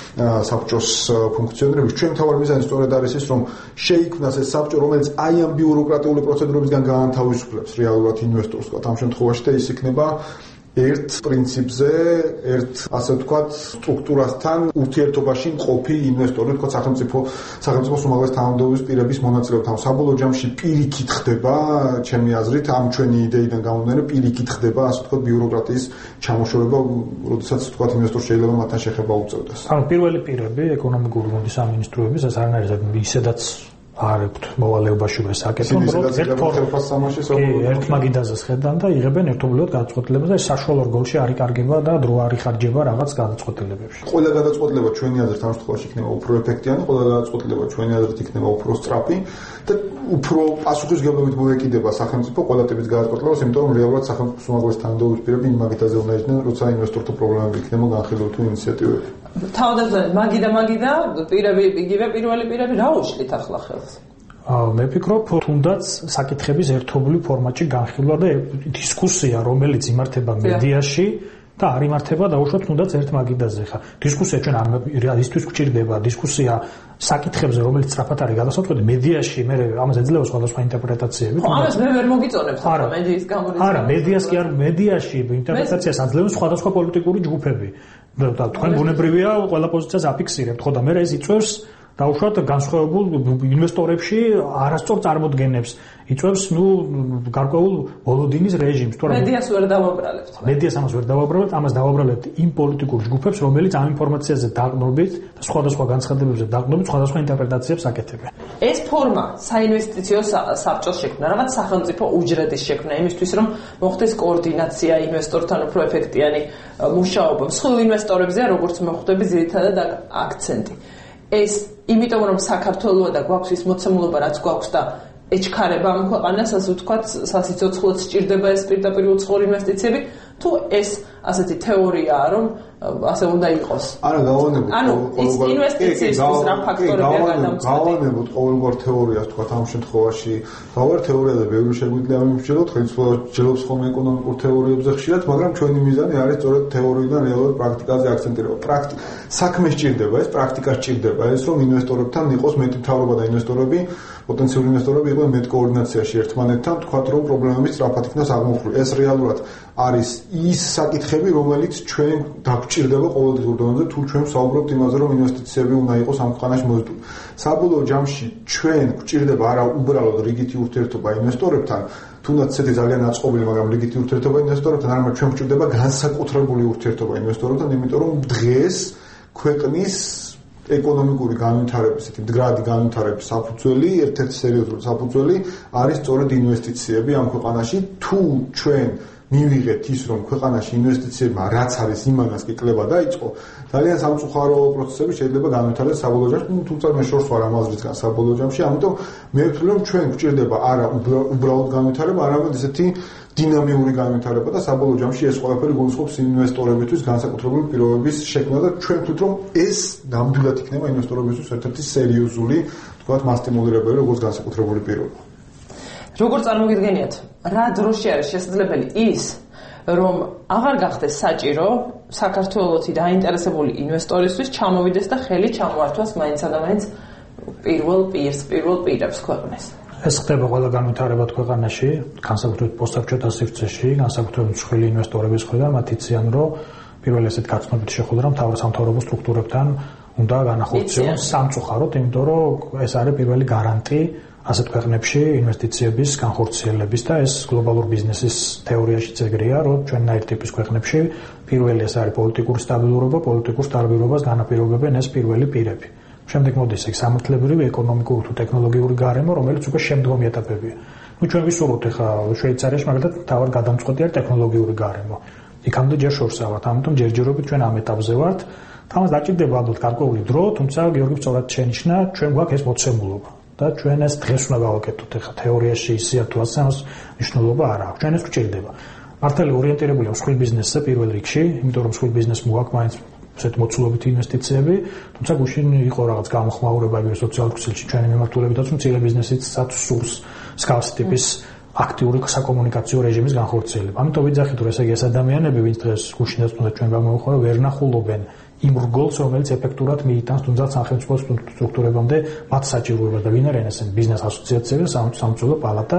საბჭოს ფუნქციონირების. ჩვენი მთავარი მიზანი სწორედ არის ის, რომ შეიქმნას ეს საბჭო, რომელიც აი ამ ბიუროკრატიული პროცედურებისგან გაანთავისუფლებს რეალურად ინვესტორს. ამ შემთხვევაში და ის იქნება ერთ პრინციპზე, ერთ ასე ვთქვათ, სტრუქტურასთან ურთიერთობაში მყოფი ინვესტორი, ვთქვათ, სახელმწიფო სახელმწიფოს უმაღლეს თანამდებობის პირების მონაწილეობთან. საბოლოო ჯამში პირიქით ხდება, ჩემი აზრით, ამ ჩვენი იდეიდან გამომდინარე, პირიქით ხდება, ასე ვთქვათ, ბიუროკრატიის ჩამოშორება, როდესაც ვთქვათ, ინვესტორს შეიძლება მათთან შეხება უწევდეს. ანუ პირველი პირები, ეკონომიკური გუნდის სამინისტროების, ეს არ არის ისედაც არ აქვთ მოვალეობაში ვესაკეთონ, უბრალოდ ერთ მაგიდაზე ხედან და იღებენ ერთობლივად გადაწყვეტილებას და საშუალო რგოლში არ იკარგება და დრო არ იხარჯება რაღაც გადაწყვეტილებებში. ყველა გადაწყვეტილება ჩვენი აზრით ამ შემთხვევაში იქნება უფრო ეფექტიანი, ყველა გადაწყვეტილება ჩვენი აზრით იქნება უფრო სწრაფი და უფრო პასუხისმგებლობით მოეკიდება სახელმწიფო ყველა ტიპის გადაწყვეტილებას, იმიტომ რომ რეალურად სახელმწიფოს უმაღლესი თანამდებობის პირები იმ მაგიდაზე უნდა იჯდნენ, როცა ინვესტორთა პრობლემები იქნება განხილული თუ ინიციატივები. თავდაპირველად მაგი და მაგი და პირები იგივე პირველი პირები რა უშლით ახლა ხელს? მე ვფიქრობ, თუნდაც საკითხების ერთობლივ ფორმატში განხილვა და დისკუსია, რომელიც იმართება მედიაში და არ იმართება დაუშვათ თუნდაც ერთ მაგიდაზე. ხა დისკუსია ჩვენ არ ისთვის გვჭირდება დისკუსია საკითხებზე, რომელიც სწრაფად არის გადასაწყვეტი მედიაში, მე ამას ეძლევა სხვადასხვა ინტერპრეტაციები. ხო, ამას მე ვერ მოგიწონებ ხოლმე მედიის გამორიცხვა. არა, მედიას კი არ მედიაში ინტერპრეტაციას აძლევენ სხვადასხვა პოლიტიკური ჯგუფები. და თქვენ ბუნებრივია ყველა პოზიციას აფიქსირებთ, ხო და მე ეს იწვევს დაუშვათ განსხვავებულ ინვესტორებში არასწორ წარმოდგენებს, იწვევს ნუ გარკვეულ ბოლოდინის რეჟიმს. მედიას ვერ დავაბრალებთ. მედიას ამას ვერ დავაბრალებთ, ამას დავაბრალებთ იმ პოლიტიკურ ჯგუფებს, რომელიც ამ ინფორმაციაზე დაყრდნობით და სხვადასხვა განცხადებებზე დაყრდნობით სხვადასხვა ინტერპრეტაციებს აკეთებენ. ეს ფორმა საინვესტიციო საბჭოს შექმნა, რაღაც სახელმწიფო უჯრედის შექმნა იმისთვის, რომ მოხდეს კოორდინაცია ინვესტორთან უფრო ეფექტიანი მუშაობა. მსხვილ ინვესტორებზეა როგორც მე ხვდები ძირითადად აქცენტი. ეს იმიტომ რომ საქართველოა და გვაქვს ის მოცემულობა რაც გვაქვს და ეჩქარება ამ ქვეყანას, ასე ვთქვათ, სასიცოცხლოდ სჭირდება ეს პირდაპირ უცხოური ინვესტიციები, თუ ეს ასეთი თეორიაა, რომ ასე უნდა იყოს. არა, გავანებოთ. ანუ ის ინვესტიციისთვის რა ფაქტორებია გადამწყვეტი. გავანებოთ ყოველგვარ თეორიას, თქვათ ამ შემთხვევაში, გავარ თეორია და ბევრი შეგვიძლია ამიმსჯელოთ, ხელისუფლება ჯელობს ხოლმე ეკონომიკურ თეორიებზე ხშირად, მაგრამ ჩვენი მიზანი არის სწორედ თეორიიდან რეალურად პრაქტიკაზე აქცენტირება. პრაქტიკა საქმე სჭირდება, ეს პრაქტიკა სჭირდება, ეს რომ ინვესტორებთან იყოს მეტი მთავრობა და ინვესტორები პოტენციური ინვესტორები იყვნენ მეტ კოორდინაციაში ერთმანეთთან, თქვათ რომ პრობლემები სწრაფად იქნას აღმოფხვრული. ეს რეალურად არის ის საკითხები, რომელიც ჩვენ დაგვჭირდება ყოველდღიურ დონეზე, თუ ჩვენ ვსაუბრობთ იმაზე, რომ ინვესტიციები უნდა იყოს ამ ქვეყანაში მოზიდული. საბოლოო ჯამში ჩვენ გვჭირდება არა უბრალოდ რიგითი ურთიერთობა ინვესტორებთან, თუნდაც ესეთი ძალიან აწყობილი, მაგრამ რიგითი ურთიერთობა ინვესტორებთან, არამედ ჩვენ გვჭირდება განსაკუთრებული ურთიერთობა ინვესტორებთან, იმიტომ რომ დღეს ქვეყნის ეკონომიკური განვითარების, ესეთი მდგრადი განვითარების საფუძველი, ერთ-ერთი სერიოზული საფუძველი არის სწორედ ინვესტიციები ამ ქვეყანაში. თუ ჩვენ მივიღეთ ის, რომ ქვეყანაში ინვესტიციებმა რაც არის იმანას კი კლება დაიწყო, ძალიან სამწუხარო პროცესები შეიძლება განვითარდეს საბოლოო ჯამში, თუმცა მე შორს ვარ ამ აზრისგან საბოლოო ჯამში, ამიტომ მე ვთვლი, რომ ჩვენ გვჭირდება არა უბრალოდ განვითარება, არამედ ესეთი დინამიური განვითარება და საბოლოო ჯამში ეს ყველაფერი გულისხმობს ინვესტორებისთვის განსაკუთრებული პირობების შექმნა და ჩვენ ვთვლით, რომ ეს ნამდვილად იქნება ინვესტორებისთვის ერთ-ერთი სერიოზული, თქვათ, მასტიმულირებელი როგორც განსაკუთრებული პირობა. როგორ წარმოგიდგენიათ, რა დროში არის შესაძლებელი ის, რომ აღარ გახდეს საჭირო საქართველოსი დაინტერესებული ინვესტორისთვის ჩამოვიდეს და ხელი ჩამოართვას მაინც ადამიანს პირველ პირს, პირველ პირებს ქვეყნის. ეს ხდება ყველა განვითარებად ქვეყანაში, განსაკუთრებით პოსტსაბჭოთა სივრცეში, განსაკუთრებით მსხვილი ინვესტორების მხრიდან, მათ იციან, რომ პირველ ესეთ გაცნობით შეხვდა, რომ მთავრსამთავრობო სტრუქტურებთან უნდა განახორციელონ სამწუხაროდ, იმიტომ რომ ეს არის პირველი გარანტი ასეთ ქვეყნებში ინვესტიციების განხორციელების და ეს გლობალურ ბიზნესის თეორიაშიც ეგრეა, რომ ჩვენნაირ ტიპის ქვეყნებში პირველი ეს არის პოლიტიკური სტაბილურობა, პოლიტიკურ სტაბილურობას განაპირობებენ ეს პირველი პირები. შემდეგ მოდის ეგ სამართლებრივი, ეკონომიკური თუ ტექნოლოგიური გარემო, რომელიც უკვე შემდგომი ეტაპებია. ნუ ჩვენ ვისურვებთ ახლა შვეიცარიაში მაგალითად თავად გადამწყვეტი არის ტექნოლოგიური გარემო. იქამდე ჯერ შორს ავართ, ამიტომ ჯერჯერობით ჩვენ ამ ეტაპზე ვართ. თამას დაჭირდება ალბათ გარკვეული დრო, თუმცა გიორგი სწორად შენიშნა, ჩვენ გვაქვს ეს მოცემულობა. და ჩვენ ეს დღეს უნდა გავაკეთოთ. ახლა თეორიაში ისეა თუ ასე ამას მნიშვნელობა არ აქვს. ჩვენ ეს გვჭირდება. მართალი ორიენტირებულია მსხვილ ბიზნესზე პირველ რიგში, იმიტომ რომ მსხვილ ბიზნესს მოაქვს მაინც ესეთ მოცულობითი ინვესტიციები, თუმცა გუშინ იყო რაღაც გამოხმაურება იგივე სოციალურ ქსელში ჩვენი მიმართულებითაც, რომ მცირე ბიზნესიც სურს მსგავსი ტიპის აქტიური საკომუნიკაციო რეჟიმის განხორციელება. ამიტომ ვიძახით, რომ ესე იგი ეს ადამიანები, ვინც დღეს გუშინაც უნდა ჩვენ გამოვიხარო, ვერ ნახულობენ იმ რგოლს, რომელიც ეფექტურად მიიტანს თუნდაც სახელმწიფო სტრუქტურებამდე მათ საჭიროებას და ვინ არიან ესენი ბიზნეს ასოციაციები და სამმართველო პალატა,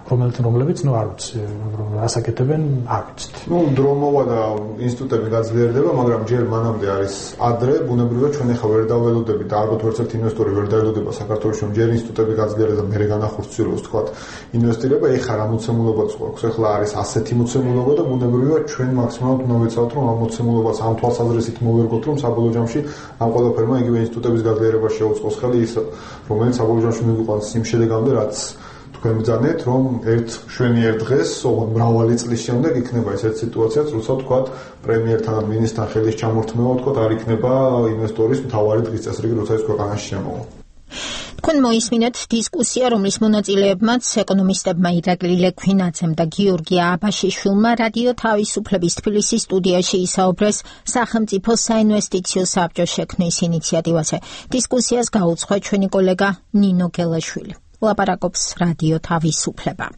რომელიც რომლებიც ნუ არ ვიცი ასაკეთებენ არ ვიცით. ნუ დრო მოვა და ინსტიტუტები გაძლიერდება, მაგრამ ჯერ მანამდე არის ადრე, ბუნებრივია ჩვენ ახლა ვერ დაველოდებით და ალბათ ვერც ერთი ინვესტორი ვერ დაველოდება საქართველოში, რომ ჯერ ინსტიტუტები გაძლიერდა და მერე განახორციელოს თქვა ინვესტირება, ეხლა რა მოცემულობაც გვაქვს, ეხლა არის ასეთი მოცემულობა და ბუნებრივია ჩვენ მაქსიმალურად უნდა ვიცავთ, რომ ამ მოცემულობას ამ თვალსაზრისით მოვერგოთ, რომ საბოლოო ჯამში ამ ყველაფერმა იგივე ინსტიტუტების გაძლიერება შეუწყოს ხელი ის, რომელიც საბოლოო ჯამში მივიყვანს იმ შედეგამდე, რაც თქვენ ბრძანეთ, რომ ერთ შვენიერ დღეს, ოღონდ მრავალი წლის შემდეგ იქნება ესეთ სიტუაციაც, როცა თქვა პრემიერთან ან მინისტრთან ხელის ჩამორთმევა, თქვა არ იქნება ინვესტორის მთავარი დღის წესრიგი, როცა ის ქვეყანაში შემოვა. თქვენ მოისმინეთ დისკუსია, რომლის მონაწილეებმაც ეკონომისტებმა ირაკლი ლექვინაძემ და გიორგი აბაშიშვილმა რადიო თავისუფლების თბილისის სტუდიაში ისაუბრეს სახელმწიფო საინვესტიციო საბჭოს შექმნის ინიციატივაზე. დისკუსიას გაუძღვა ჩვენი კოლეგა ნინო გელაშვილი. ლაპარაკობს რადიო თავისუფლება.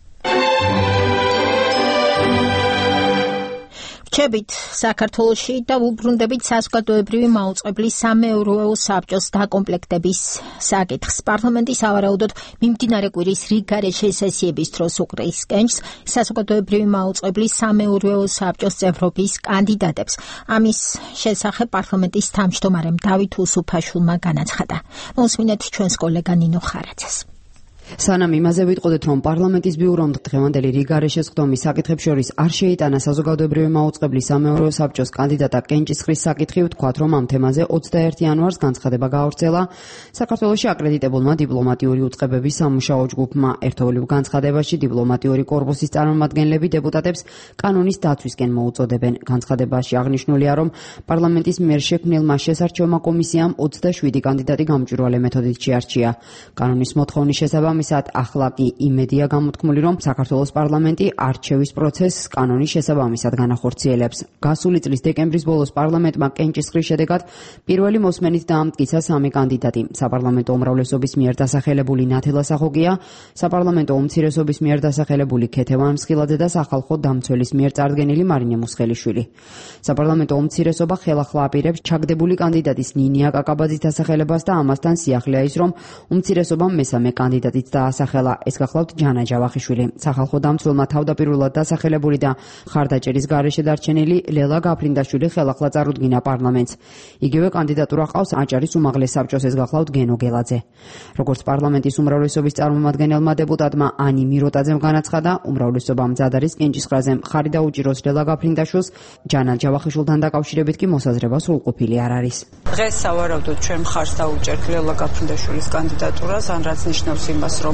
რჩებით საქართველოში და უბრუნდებით საზოგადოებრივი მაუწყებლის სამეურვეო საბჭოს დაკომპლექტების საკითხს. პარლამენტი სავარაუდოდ მიმდინარე კვირის რიგგარეშე სესიების დროს უყრის კენჭს საზოგადოებრივი მაუწყებლის სამეურვეო საბჭოს წევრობის კანდიდატებს. ამის შესახებ პარლამენტის თავმჯდომარემ დავით უსუფაშვილმა განაცხადა. მოსმინეთ ჩვენს კოლეგა ნინო ხარაძეს. სანამ იმაზე ვიტყოდეთ, რომ პარლამენტის ბიურომ დღევანდელი რიგგარეშე სხდომის საკითხებს შორის არ შეიტანა საზოგადოებრივი მაუწყებლის სამეურვეო საბჭოს კანდიდატა კენჭისყრის საკითხი, ვთქვათ, რომ ამ თემაზე ოცდაერთი იანვარს განცხადება გაავრცელა საქართველოში აკრედიტებულმა დიპლომატიური უწყებების სამუშაო ჯგუფმა. ერთობლივ განცხადებაში დიპლომატიური კორპუსის წარმომადგენლები დეპუტატებს კანონის დაცვისკენ მოუწოდებენ. განცხადებაში აღნიშნულია, რომ პარლამენტის მიერ შექმნილმა შესარჩევმა კომისიამ ოცდაშვიდი კანდიდატი გამჭვირვალე მეთოდით შეარჩია. კანონის მოთხოვნის შესაბამისად მისად ახლა კი იმედია გამოთქმული, რომ საქართველოს პარლამენტი არჩევის პროცესს კანონის შესაბამისად განახორციელებს. გასული წლის დეკემბრის ბოლოს პარლამენტმა კენჭისყრის შედეგად პირველი მოსმენით დაამტკიცა სამი კანდიდატი. საპარლამენტო უმრავლესობის მიერ დასახელებული ნათელა სახოგია, საპარლამენტო უმცირესობის მიერ დასახელებული ქეთევან მსხილაძე და სახალხო დამცველის მიერ წარდგენილი მარინე მუსხელიშვილი. საპარლამენტო უმცირესობა ხელახლა აპირებს ჩაგდებული კანდიდატის ნინია კაკაბაძის დასახელებას და ამასთან სიახლეა ის, რომ უმცირესობამ მესამე კანდიდატი დაასახელა. ეს გახლავთ ჯანა ჯავახიშვილი. სახალხო დამცველმა თავდაპირველად დასახელებული და ხარდაჭერის გარეშე დარჩენილი ლელა გაფრინდაშვილი ხელახლა წარუდგინა პარლამენტს. იგივე კანდიდატურა ყავს აჭარის უმაღლეს საბჭოს, ეს გახლავთ გენო გელაძე. როგორც პარლამენტის უმრავლესობის წარმომადგენელმა დეპუტატმა ანი მიროტაძემ განაცხადა, უმრავლესობა მზად არის კენჭისყრაზე მხარი დაუჭიროს ლელა გაფრინდაშვილს, ჯანა ჯავახიშვილთან დაკავშირებით კი მოსაზრება სრულყოფილი არ არის. დღეს სავარაუდოდ ჩვენ მხარს დაუჭერთ ლელა გაფრინდაშვილის კანდიდატურას, ან რაც ნიშნავს იმას, რომ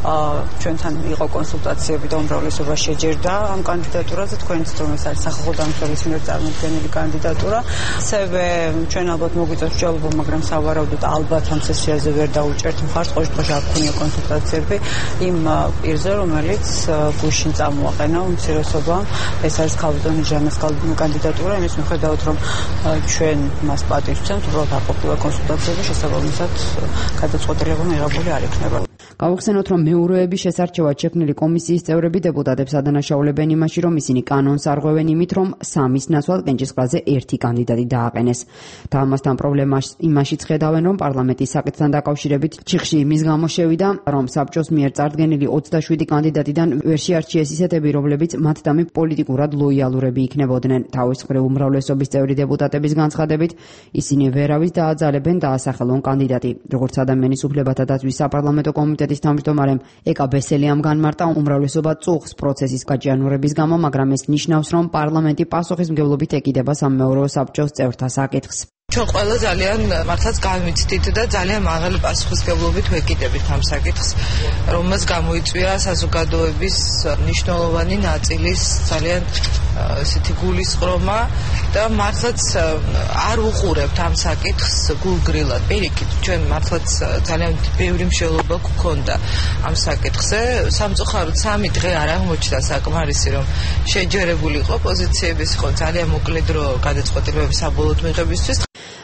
ჩვენთან იყო კონსულტაციები და უმრავლესობა შეჯერდა ამ კანდიდატურაზე. თქვენიც რომ ეს არის სახალხო დამცველის მიერ წარმოქმნილი კანდიდატურა. ასევე ჩვენ ალბათ მოგვიწევს მსჯელობა, მაგრამ სავარაუდოდ ალბათ ამ სესიაზე ვერ დაუჭერთ მხარს. ყოველ შემთხვევაში აქ ქონია კონსულტაციები იმ პირზე, რომელიც გუშინ წამოაყენა უმცირესობამ. ეს არის ქალბატონი ჟანას კანდიდატურა. იმის მიუხედავად, რომ ჩვენ მას პატივს ვცემთ, უბრალოდ არ ყოფილა კონსულტაციები, შესაბამისად გადაწყვეტილება მიღებული არ იქნება. გავახსენოთ, რომ მეურვეების შესარჩევად შექმნილი კომისიის წევრები დეპუტატებს ადანაშაულებენ იმაში, რომ ისინი კანონს არღვევენ იმით, რომ სამის ნაცვლად კენჭისყრაზე ერთი კანდიდატი დააყენეს. და ამასთან პრობლემას იმაშიც ხედავენ, რომ პარლამენტის საკითხთან დაკავშირებით ჩიხში იმის გამო შევიდა, რომ საბჭოს მიერ წარდგენილი ოცდაშვიდი კანდიდატიდან ვერ შეარჩიეს ისეთები, რომლებიც მათდამი პოლიტიკურად ლოიალურები იქნებოდნენ. თავის მხრივ უმრავლესობის წევრი დეპუტატების განცხადებით, ისინი ვერავის დააძალებენ დაასახელონ კანდიდატი. როგორც ადამიანის უფლებათა დაცვის საპარლამენტო კომიტეტის თავმჯდომარემ ეკა ბესელიამ განმარტა, უმრავლესობა წუხს პროცესის გაჭიანურების გამო, მაგრამ ეს ნიშნავს, რომ პარლამენტი პასუხისმგებლობით ეკიდება სამეურვეო საბჭოს წევრთა საკითხს. ჩვენ ყველა ძალიან მართლაც განვიცდით და ძალიან მაღალი პასუხისმგებლობით ვეკიდებით ამ საკითხს, რომელსაც გამოიწვია საზოგადოების მნიშვნელოვანი ნაწილის ძალიან ესეთი გულისყრომა და მართლაც არ უყურებთ ამ საკითხს გულგრილად. პირიქით, ჩვენ მართლაც ძალიან ბევრი მსჯელობა გვქონდა ამ საკითხზე. სამწუხაროდ სამი დღე არ აღმოჩნდა საკმარისი, რომ შეჯერებული იყო პოზიციების, იყო ძალიან მოკლე დრო გადაწყვეტილებების საბოლოოდ მიღებისთვის.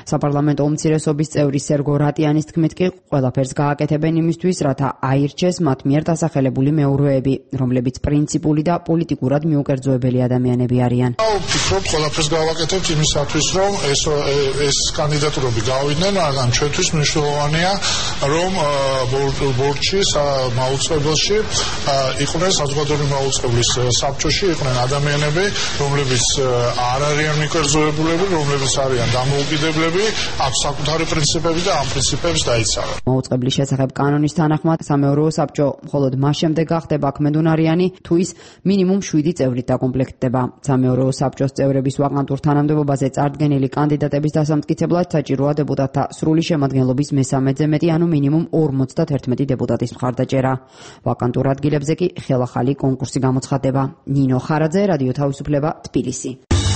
საპარლამენტო უმცირესობის წევრი სერგო რატიანის თქმით კი ყველაფერს გააკეთებენ იმისთვის, რათა აირჩეს მათ მიერ დასახელებული მეურვეები, რომლებიც პრინციპული და პოლიტიკურად მიუკერძოებელი ადამიანები არიან. ვფიქრობ, ყველაფერს გავაკეთებთ იმისათვის, რომ ეს ეს კანდიდატურები გავიდნენ, მაგრამ ჩვენთვის მნიშვნელოვანია, რომ ბორჩი მაუწყებელში იყვნენ საზოგადოებრივი მაუწყებლის საბჭოში იყვნენ ადამიანები, რომლებიც არ არიან მიკერძოებულები, რომლებიც არიან დამოუკიდებლები, აქვს საკუთარი პრინციპები და ამ პრინციპებს დაიცავენ. მაუწყებლის შესახებ კანონის თანახმად სამეურვეო საბჭო მხოლოდ მას შემდეგ გახდება ქმედუნარიანი, თუ ის მინიმუმ შვიდი წევრით დაკომპლექტდება. სამეურვეო საბჭოს წევრების ვაკანტურ თანამდებობაზე წარდგენილი კანდიდატების დასამტკიცებლად საჭიროა დეპუტატთა სრული შემადგენლობის მესამედზე მეტი, ანუ მინიმუმ ორმოცდათერთმეტი დეპუტატის მხარდაჭერა. ვაკანტურ ადგილებზე კი ხელახალი კონკურსი გამოცხადდება. ნინო ხარაძე, რადიო თავისუფლება, თბილისი.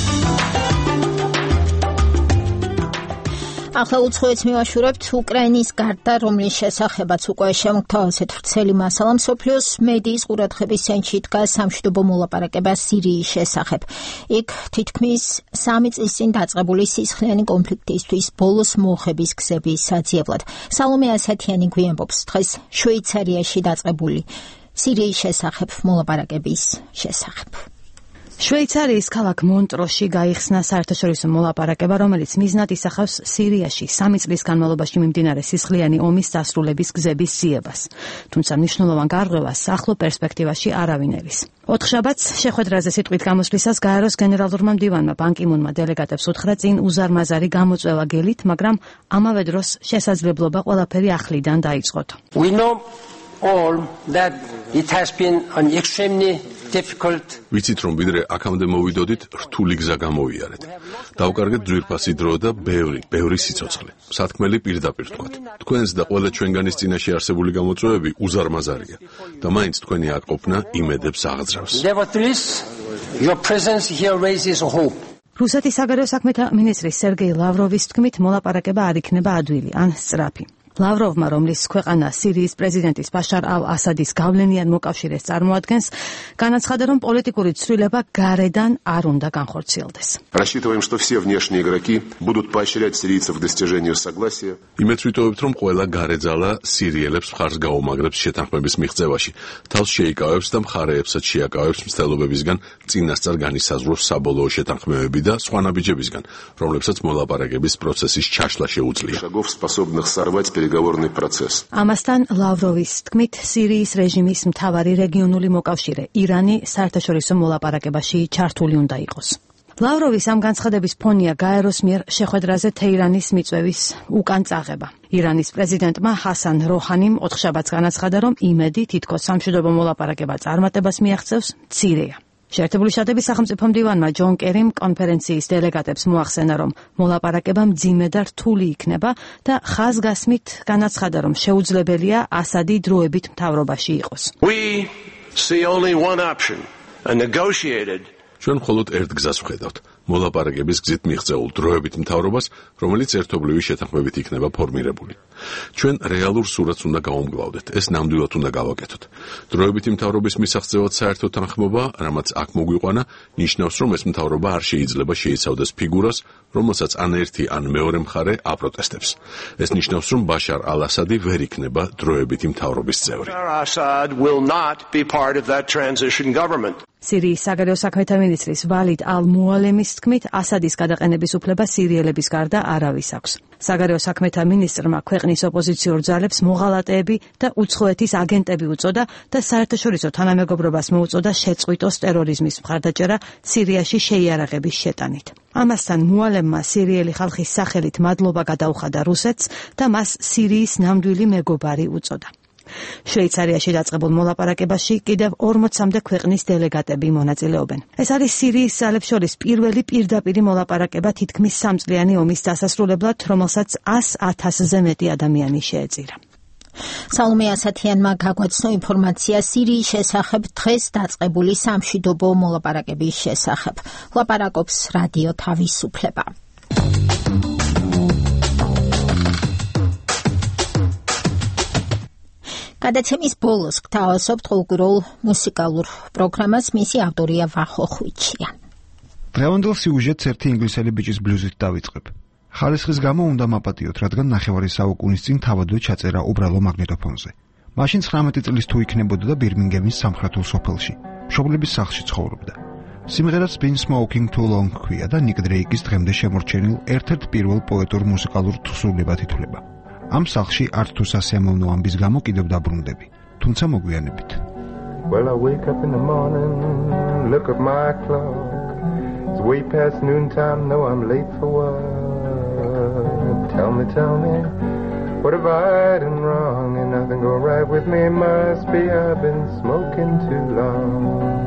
ახლა უცხოეთს მივაშურებთ უკრაინის გარდა, რომლის შესახებაც უკვე შემოგთავაზეთ ვრცელი მასალა, მსოფლიოს მედიის ყურადღების ცენტრში დგას სამშვიდობო მოლაპარაკება სირიის შესახებ. იქ თითქმის სამი წლის წინ დაწყებული სისხლიანი კონფლიქტისთვის ბოლოს მოხების გზების საძიებლად. სალომე ასათიანი გვიამბობს დღეს შვეიცარიაში დაწყებული სირიის შესახებ მოლაპარაკების შესახებ. შვეიცარიის ქალაქ მონტროში გაიხსნა საერთაშორისო მოლაპარაკება, რომელიც მიზნად ისახავს სირიაში სამი წლის განმავლობაში მიმდინარე სისხლიანი ომის დასრულების გზების ძიებას. თუმცა მნიშვნელოვან გარღვევას ახლო პერსპექტივაში არავინ ერის. ოთხშაბათს შეხვედრაზე სიტყვით გამოსვლისას გაეროს გენერალურმა მდივანმა ბან კი მუნმა დელეგატებს უთხრა წინ უზარმაზარი გამოწვევა გელით, მაგრამ ამავე დროს შესაძლებლობა ყველაფერი ახლიდან დაიწყოთ. We know all that it has been an extremely ვიცით, რომ ვიდრე აქამდე მოვიდოდით, რთული გზა გამოვიარეთ. დავკარგეთ ძვირფასი დრო და ბევრი, ბევრი სიცოცხლე. სათქმელი პირდაპირ თქვათ. თქვენს და ყველა ჩვენგანის წინაშე არსებული გამოწვევები უზარმაზარია და მაინც თქვენი აკყოფნა იმედებს აღძრავს. Your presence here raises hope. რუსეთის საგარეო საქმეთა მინისტრის სერგეი ლავროვის თქმით, მოლაპარაკება არ იქნება ადვილი ან სწრაფი. ლავროვმა, რომლის ქვეყანა სირიის პრეზიდენტის ბაშარ ალ-ასადის გავლენიან მოკავშირეს წარმოადგენს, განაცხადა, რომ პოლიტიკური ცვლილება გარედან არ უნდა განხორციელდეს. Рассчитываем, что все внешние игроки будут поощрять сирийцев к достижению согласия. იმედს ვიტოვებთ, რომ ყველა გარეძალა სირიელებს მხარს გაუმაგრებს შეთანხმების მიღწევაში, თავს შეიკავებს და მხარეებსაც შეაკავებს მცდელობებისგან წინასწარ განისაზღვროს საბოლოო შეთანხმებები და სხვა ნაბიჯებისგან, რომლებსაც მოლაპარაკების პროცესის ჩაშლა შეუძლია. Шагов, способных сорвать переговорный процесс. ამასთან ლავროვის თქმით, სირიის რეჟიმის მთავარი რეგიონული მოკავშირე ირანი საერთაშორისო მოლაპარაკებაში ჩართული უნდა იყოს. ლავროვის ამ განცხადების ფონია გაეროს მიერ შეხვედრაზე თეირანის მიწვევის უკან წაღება. ირანის პრეზიდენტმა ჰასან როჰანიმ ოთხშაბათს განაცხადა, რომ იმედი თითქოს სამშვიდობო მოლაპარაკება წარმატებას მიაღწევს მცირეა. შეერთებული შტატების სახელმწიფო მდივანმა ჯონ კერიმ კონფერენციის დელეგატებს მოახსენა, რომ მოლაპარაკება მძიმე და რთული იქნება და ხაზგასმით განაცხადა, რომ შეუძლებელია ასადი დროებით მთავრობაში იყოს. We see only one option, a negotiated ჩვენ მხოლოდ ერთ გზას ვხედავთ, მოლაპარაკების გზით მიღწეულ დროებით მთავრობას, რომელიც ერთობლივი შეთანხმებით იქნება ფორმირებული. ჩვენ რეალურ სურათს უნდა გავუმგლავდეთ, ეს ნამდვილად უნდა გავაკეთოთ. დროებითი მთავრობის მისაღწევად საერთო თანხმობა, რამაც აქ მოგვიყვანა, ნიშნავს, რომ ეს მთავრობა არ შეიძლება შეიცავდეს ფიგურას, რომელსაც ან ერთი ან მეორე მხარე აპროტესტებს. ეს ნიშნავს, რომ ბაშარ ალ-ასადი ვერ იქნება დროებითი მთავრობის წევრი. Assad will not be part of that transition government. სირიის საგარეო საქმეთა მინისტრის ვალიდ ალ-მუალემის თქმით, ასადის გადაყენების უფლება სირიელების გარდა არავის აქვს. საგარეო საქმეთა მინისტრმა ქვეყნის ოპოზიციურ ძალებს მოღალატეები და უცხოეთის აგენტები უწოდა და საერთაშორისო თანამეგობრობას მოუწოდა შეწყვიტოს ტერორიზმის მხარდაჭერა სირიაში შეიარაღების შეტანით. ამასთან მუალემმა სირიელი ხალხის სახელით მადლობა გადაუხადა რუსეთს და მას სირიის ნამდვილი მეგობარი უწოდა. შვეიცარიაში დაწყებულ მოლაპარაკებაში კიდევ ორმოცამდე ქვეყნის დელეგატები მონაწილეობენ. ეს არის სირიის ძალებს შორის პირველი პირდაპირი მოლაპარაკება თითქმის სამწლიანი ომის დასასრულებლად, რომელსაც ას ათასზე მეტი ადამიანი შეეწირა. სალომე ასათიანმა გაგვაცნო ინფორმაცია სირიის შესახებ დღეს დაწყებული სამშვიდობო მოლაპარაკების შესახებ. ლაპარაკობს რადიო თავისუფლება. გადაცემის ბოლოს გთავაზობთ ყოველგვარულ მუსიკალურ პროგრამას, მისი ავტორია ვახო ხვიჩია. დღევანდელ სიუჟეტს ერთი ინგლისელი ბიჭის ბლუზით დავიწყებ. ხარისხის გამო უნდა მაპატიოთ, რადგან ნახევარი საუკუნის წინ თავადვე ჩაწერა უბრალო მაგნიტოფონზე. მაშინ ცხრამეტი წლის თუ იქნებოდა და ბირმინგემის სამხრეთულ სოფელში, მშობლების სახლში ცხოვრობდა. სიმღერას Been Smoking Too Long ქვია და Nick Drake-ის დღემდე შემორჩენილ ერთ-ერთ პირველ პოეტურ მუსიკალურ თხზულებად ითვლება. ამ სახლში არც თუ სასიამოვნო ამბის გამო კიდევ დაბრუნდები, თუმცა მოგვიანებით. Well, I wake up in the morning, look at my clock. It's way past noontime, know I'm late for work. Tell me, tell me, what have I done wrong? And nothing go right with me, must be I've been smoking too long.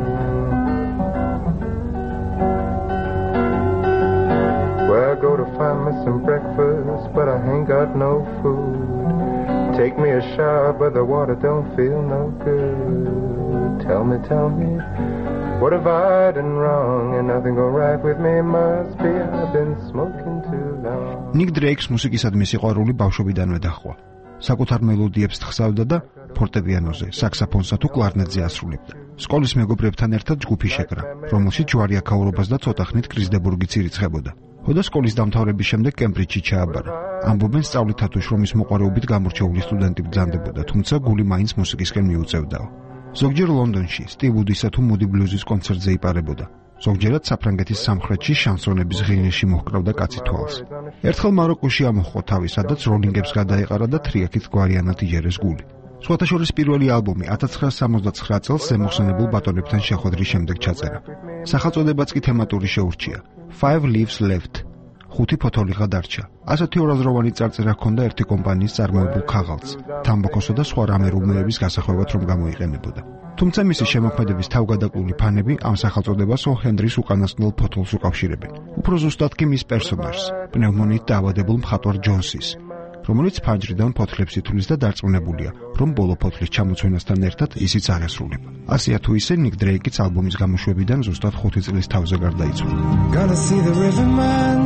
Well, I go to find me some breakfast, but I ain't got no food. Take me a shower, but the water don't feel no good. Tell me, tell me, what have I done wrong? And nothing go right with me, must be I've been smoking too long. Nick Drake-ს მუსიკისადმი სიყვარული ბავშვობიდანვე დაჰყვა. საკუთარ მელოდიებს თხზავდა და ფორტეპიანოზე, საქსაფონსა თუ კლარნეტზე ასრულებდა. სკოლის მეგობრებთან ერთად ჯგუფი შეკრა, რომელშიც ჯვარი აქაურობას და ცოტა ხნით კრისდებურგიც ირიცხებოდა. ხოდა სკოლის დამთავრების შემდეგ კემბრიჯში ჩააბარა. ამბობენ, სწავლითათვის შრომის მოყვარეობით გამორჩეული სტუდენტი ბრძანდებოდა, თუმცა გული მაინც მუსიკისკენ მიუწევდაო. ზოგჯერ ლონდონში, სტივ უდისა თუ მუდი ბლუზის კონცერტზე იპარებოდა. ზოგჯერად საფრანგეთის სამხრეთში შანსონების ღირიში მოჰკრავდა კაცი თვალს. ერთხელ მაროკოში ამოჰყო თავი, სადაც როლინგებს გადაეყარა და თრიაქით გვარიანად იჯერეს გული. სხვათა შორის პირველი ალბომი ათას ცხრაასა სამოცდაცხრა წელს ზემოხსენებულ ბატონებთან შეხვედრის შემდეგ ჩაწერა. სახელწოდებაც კი თემატური შეურჩია. Five Leaves Left. ხუთი ფოთოლიღა დარჩა. ასეთი ორაზროვანი წარწერა ჰქონდა ერთი კომპანიის წარმოებულ ქაღალდს, თამბაქოსა და სხვა რამერუმეების გასახვევად რომ გამოიყენებოდა. თუმცა მისი შემოქმედების თავგადაკლული ფანები ამ სახელწოდებას ო ჰენდრის უკანასკნელ ფოთოლს უკავშირებენ. უფრო ზუსტად კი მის პერსონაჟს, პნევმონიით დაავადებულ მხატვარ ჯონსის, რომელიც ფანჯრიდან ფოთლებს ითვლის და დარწმუნებულია, რომ ბოლო ფოთლის ჩამოცვენასთან ერთად ისიც აღესრულება. ასეა თუ ისე, Nick Drake-იც ალბომის გამოშვებიდან ზუსტად ხუთი წლის თავზე გარდაიცვალა. Gonna see the riverman.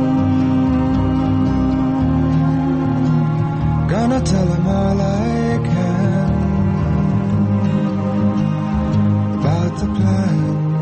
Gonna tell him all I can about the plan.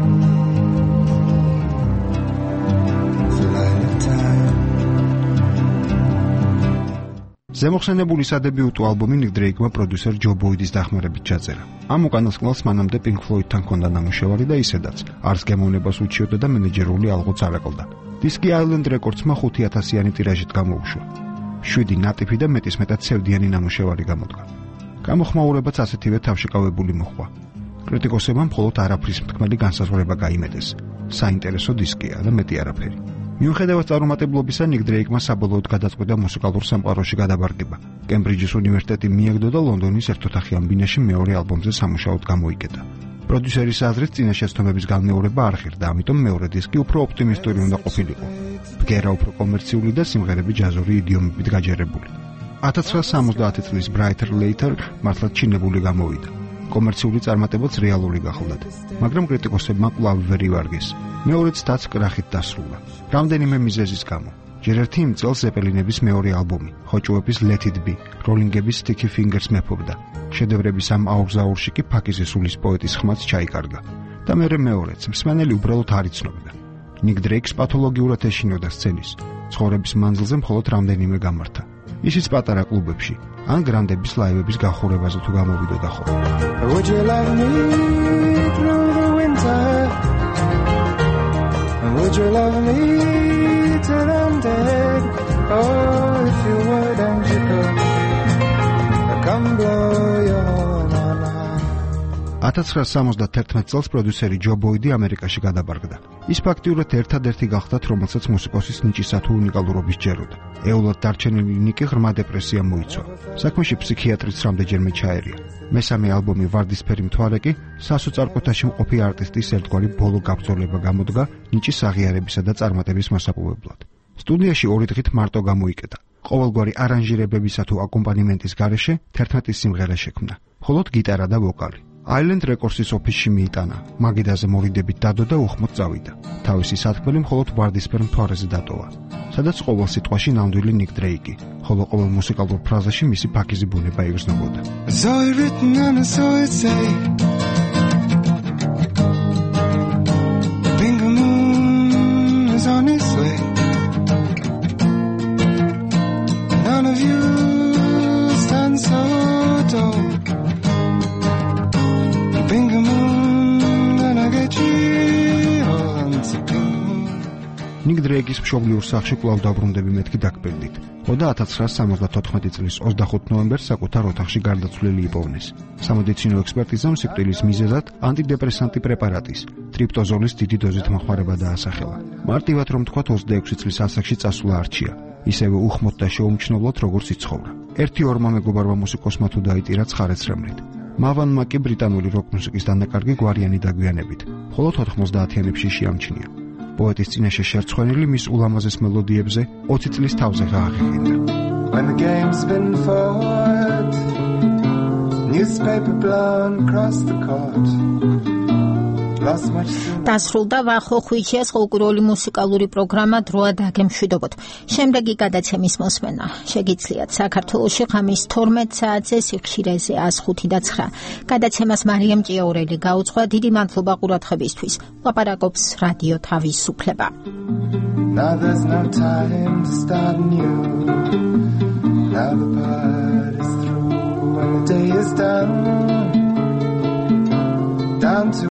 ზემოხსენებული სადებიუტო ალბომი Nick Drake-მა პროდიუსერ ჯო ბოიდის დახმარებით ჩაწერა. ამ უკანასკნელს მანამდე Pink Floyd-თან ჰქონდა ნამუშევარი და ისედაც არც გემოვნებას უჩიოდა და მენეჯერული ალღოც არ აკლდა. დისკი Island Records-მა ხუთი ათასიანი ტირაჟით გამოუშვა. შვიდი ნატიფი და მეტის მეტად ცევდიანი ნამუშევარი გამოდგა. გამოხმაურებაც ასეთივე თავშეკავებული მოხდა. კრიტიკოსებმა მხოლოდ არაფრის მთქმელი განსაზღვრება გაიმეტეს. საინტერესო დისკია და მეტი არაფერი. მიუხედავად წარუმატებლობისა, Nick Drake-მა საბოლოოდ გადაწყვიტა მუსიკალურ სამყაროში გადაბარგება. კემბრიჯის უნივერსიტეტი მიაგდო და ლონდონის ერთოთახიან ბინაში მეორე ალბომზე სამუშაოდ გამოიკეტა. პროდიუსერის აზრით, წინაშეცდომების განმეორება არ ხერდა, ამიტომ მეორე დისკი უფრო ოპტიმისტური უნდა ყოფილიყო. ბგერა უფრო კომერციული და სიმღერები ჯაზური იდიომებით გაჯერებული. ათას ცხრაასა სამოცდაათი წლის Brighter Later მართლაც ჩინებული გამოვიდა. კომერციული წარმატებაც რეალური გახლდათ, მაგრამ კრიტიკოსებმა კვლავ ვერ ივარგეს. მეორეც დაც კრახით დასრულა. რამდენიმე მიზეზის გამო. ჯერ ერთი იმ წელს ზეპელინების მეორე ალბომი, ხოჭუების Let It Be, როლინგების Sticky Fingers მეფობდა. შედევრების ამ აუგზაურში კი ფაკიზი სულის პოეტის ხმაც ჩაიკარგა. და მერე მეორეც, მსმენელი უბრალოდ არ იცნობდა. Nick Drake-ს პათოლოგიურად ეშინოდა სცენის. ცხოვრების მანძილზე მხოლოდ რამდენიმე გამართა. ისიც პატარა კლუბებში, ან გრანდების ლაივების გახურებაზე თუ გამოვიდოდა ხოლმე. Would you love me through the winter? Would you love me till I'm dead? Oh, if you would and you could, come blow your horn on high. ათას ცხრაასა სამოცდათერთმეტ წელს პროდიუსერი ჯო ბოიდი ამერიკაში გადაბარგდა. ის ფაქტიურად ერთადერთი გახდათ, რომელსაც მუსიკოსის ნიჭისა თუ უნიკალურობის ჯეროდა. ეულად დარჩენილი ნიკი ღრმა დეპრესიამ მოიცვა. საქმეში ფსიქიატრიც რამდენჯერმე ჩაერია. მესამე ალბომი ვარდისფერი მთვარე კი სასოწარკვეთაში მყოფი არტისტის ერთგვარი ბოლო გაბრძოლება გამოდგა ნიჭის აღიარებისა და წარმატების მასაპოვებლად. სტუდიაში ორი დღით მარტო გამოიკეტა. ყოველგვარი არანჟირებებისა თუ აკომპანიმენტის გარეშე თერთმეტი სიმღერა შექმნა, მხოლოდ გიტარა და ვოკალი. Island Records-ის ოფისში მიიტანა, მაგიდაზე მორიდებით დადო და უხმოდ წავიდა. თავისი სათქმელი მხოლოდ ვარდისფერ მთვარეზე დატოვა, სადაც ყოველ სიტყვაში ნამდვილი Nick Drake-ი, ხოლო ყოველ მუსიკალურ ფრაზაში მისი ფაქიზი ბუნება იგრძნობოდა. Saw it written and I saw it say, Pink moon is on its way. ნიკ დრეიკის მშობლიურ სახლში კვლავ დაბრუნდები მეთქი დაკბერდით. ხოდა ათას ცხრაასა სამოცდათოთხმეტი წლის ოცდახუთ ნოემბერს საკუთარ ოთახში გარდაცვლილი იპოვნეს. სამედიცინო ექსპერტიზამ სიკვდილის მიზეზად ანტიდეპრესანტი პრეპარატის, ტრიპტოზოლის დიდი დოზით მოხმარება დაასახელა. მარტივად რომ თქვათ ოცდაექვსი წლის ასაკში წასვლა არჩია. ისევე უხმოდ და შეუმჩნევლად როგორც იცხოვრა. ერთი ორმა მეგობარმა მუსიკოსმა თუ დაიტირა ცხარეცრემლით. მავანმა კი ბრიტანული როკ მუსიკის დანაკარგი გვარიანი დაგვიანებით, ხოლო ოთხმოცდაათიანებში შეამჩნია. პოეტის წინაშე შერცხვენილი მის ულამაზეს მელოდიებზე ოცი წლის თავზე გააღიღინდა. When the game's been fought, newspaper blown across the court. დასრულდა ვახო ხვიჩიას ფოლკლორული მუსიკალური პროგრამა დროა დაგემშვიდობოთ. შემდეგი გადაცემის მოსმენა შეგიძლიათ საქართველოში ღამის თორმეტ საათზე სიხშირეზე ას ხუთი და ცხრა. გადაცემას მარიამ ჭიაურელი გაუძღვა. დიდი მადლობა ყურადღებისთვის. ლაპარაკობს რადიო თავისუფლება. Now there's no time to start anew. Now the part is through when the day is done. Down to